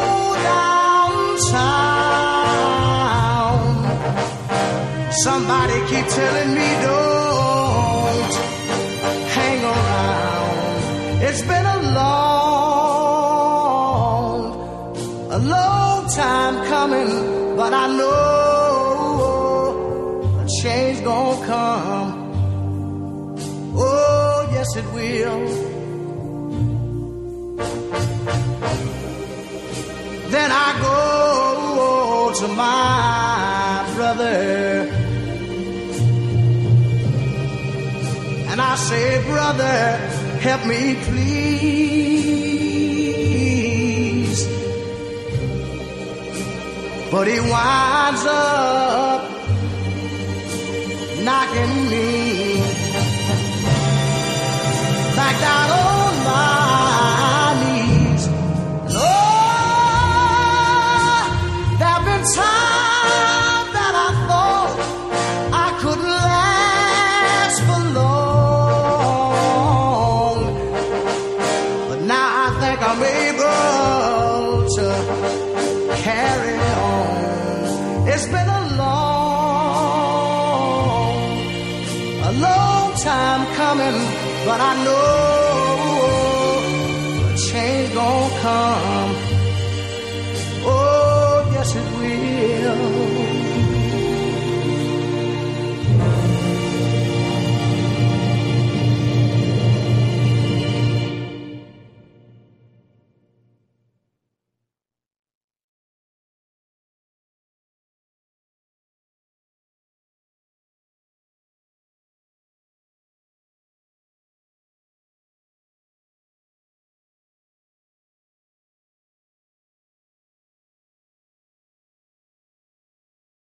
Speaker 1: downtown. Somebody keep telling me don't hang around. It's been a long time coming, but I know a change gonna come. Oh, yes, it will. Then I go to my brother and I say, brother, help me please. But he winds up knocking me back down on my knees. Oh, there've been times that I thought I couldn't last for long, but now I think I'm able to carry on. It's been a long time coming, but I know a change gonna come. Oh, yes, it will.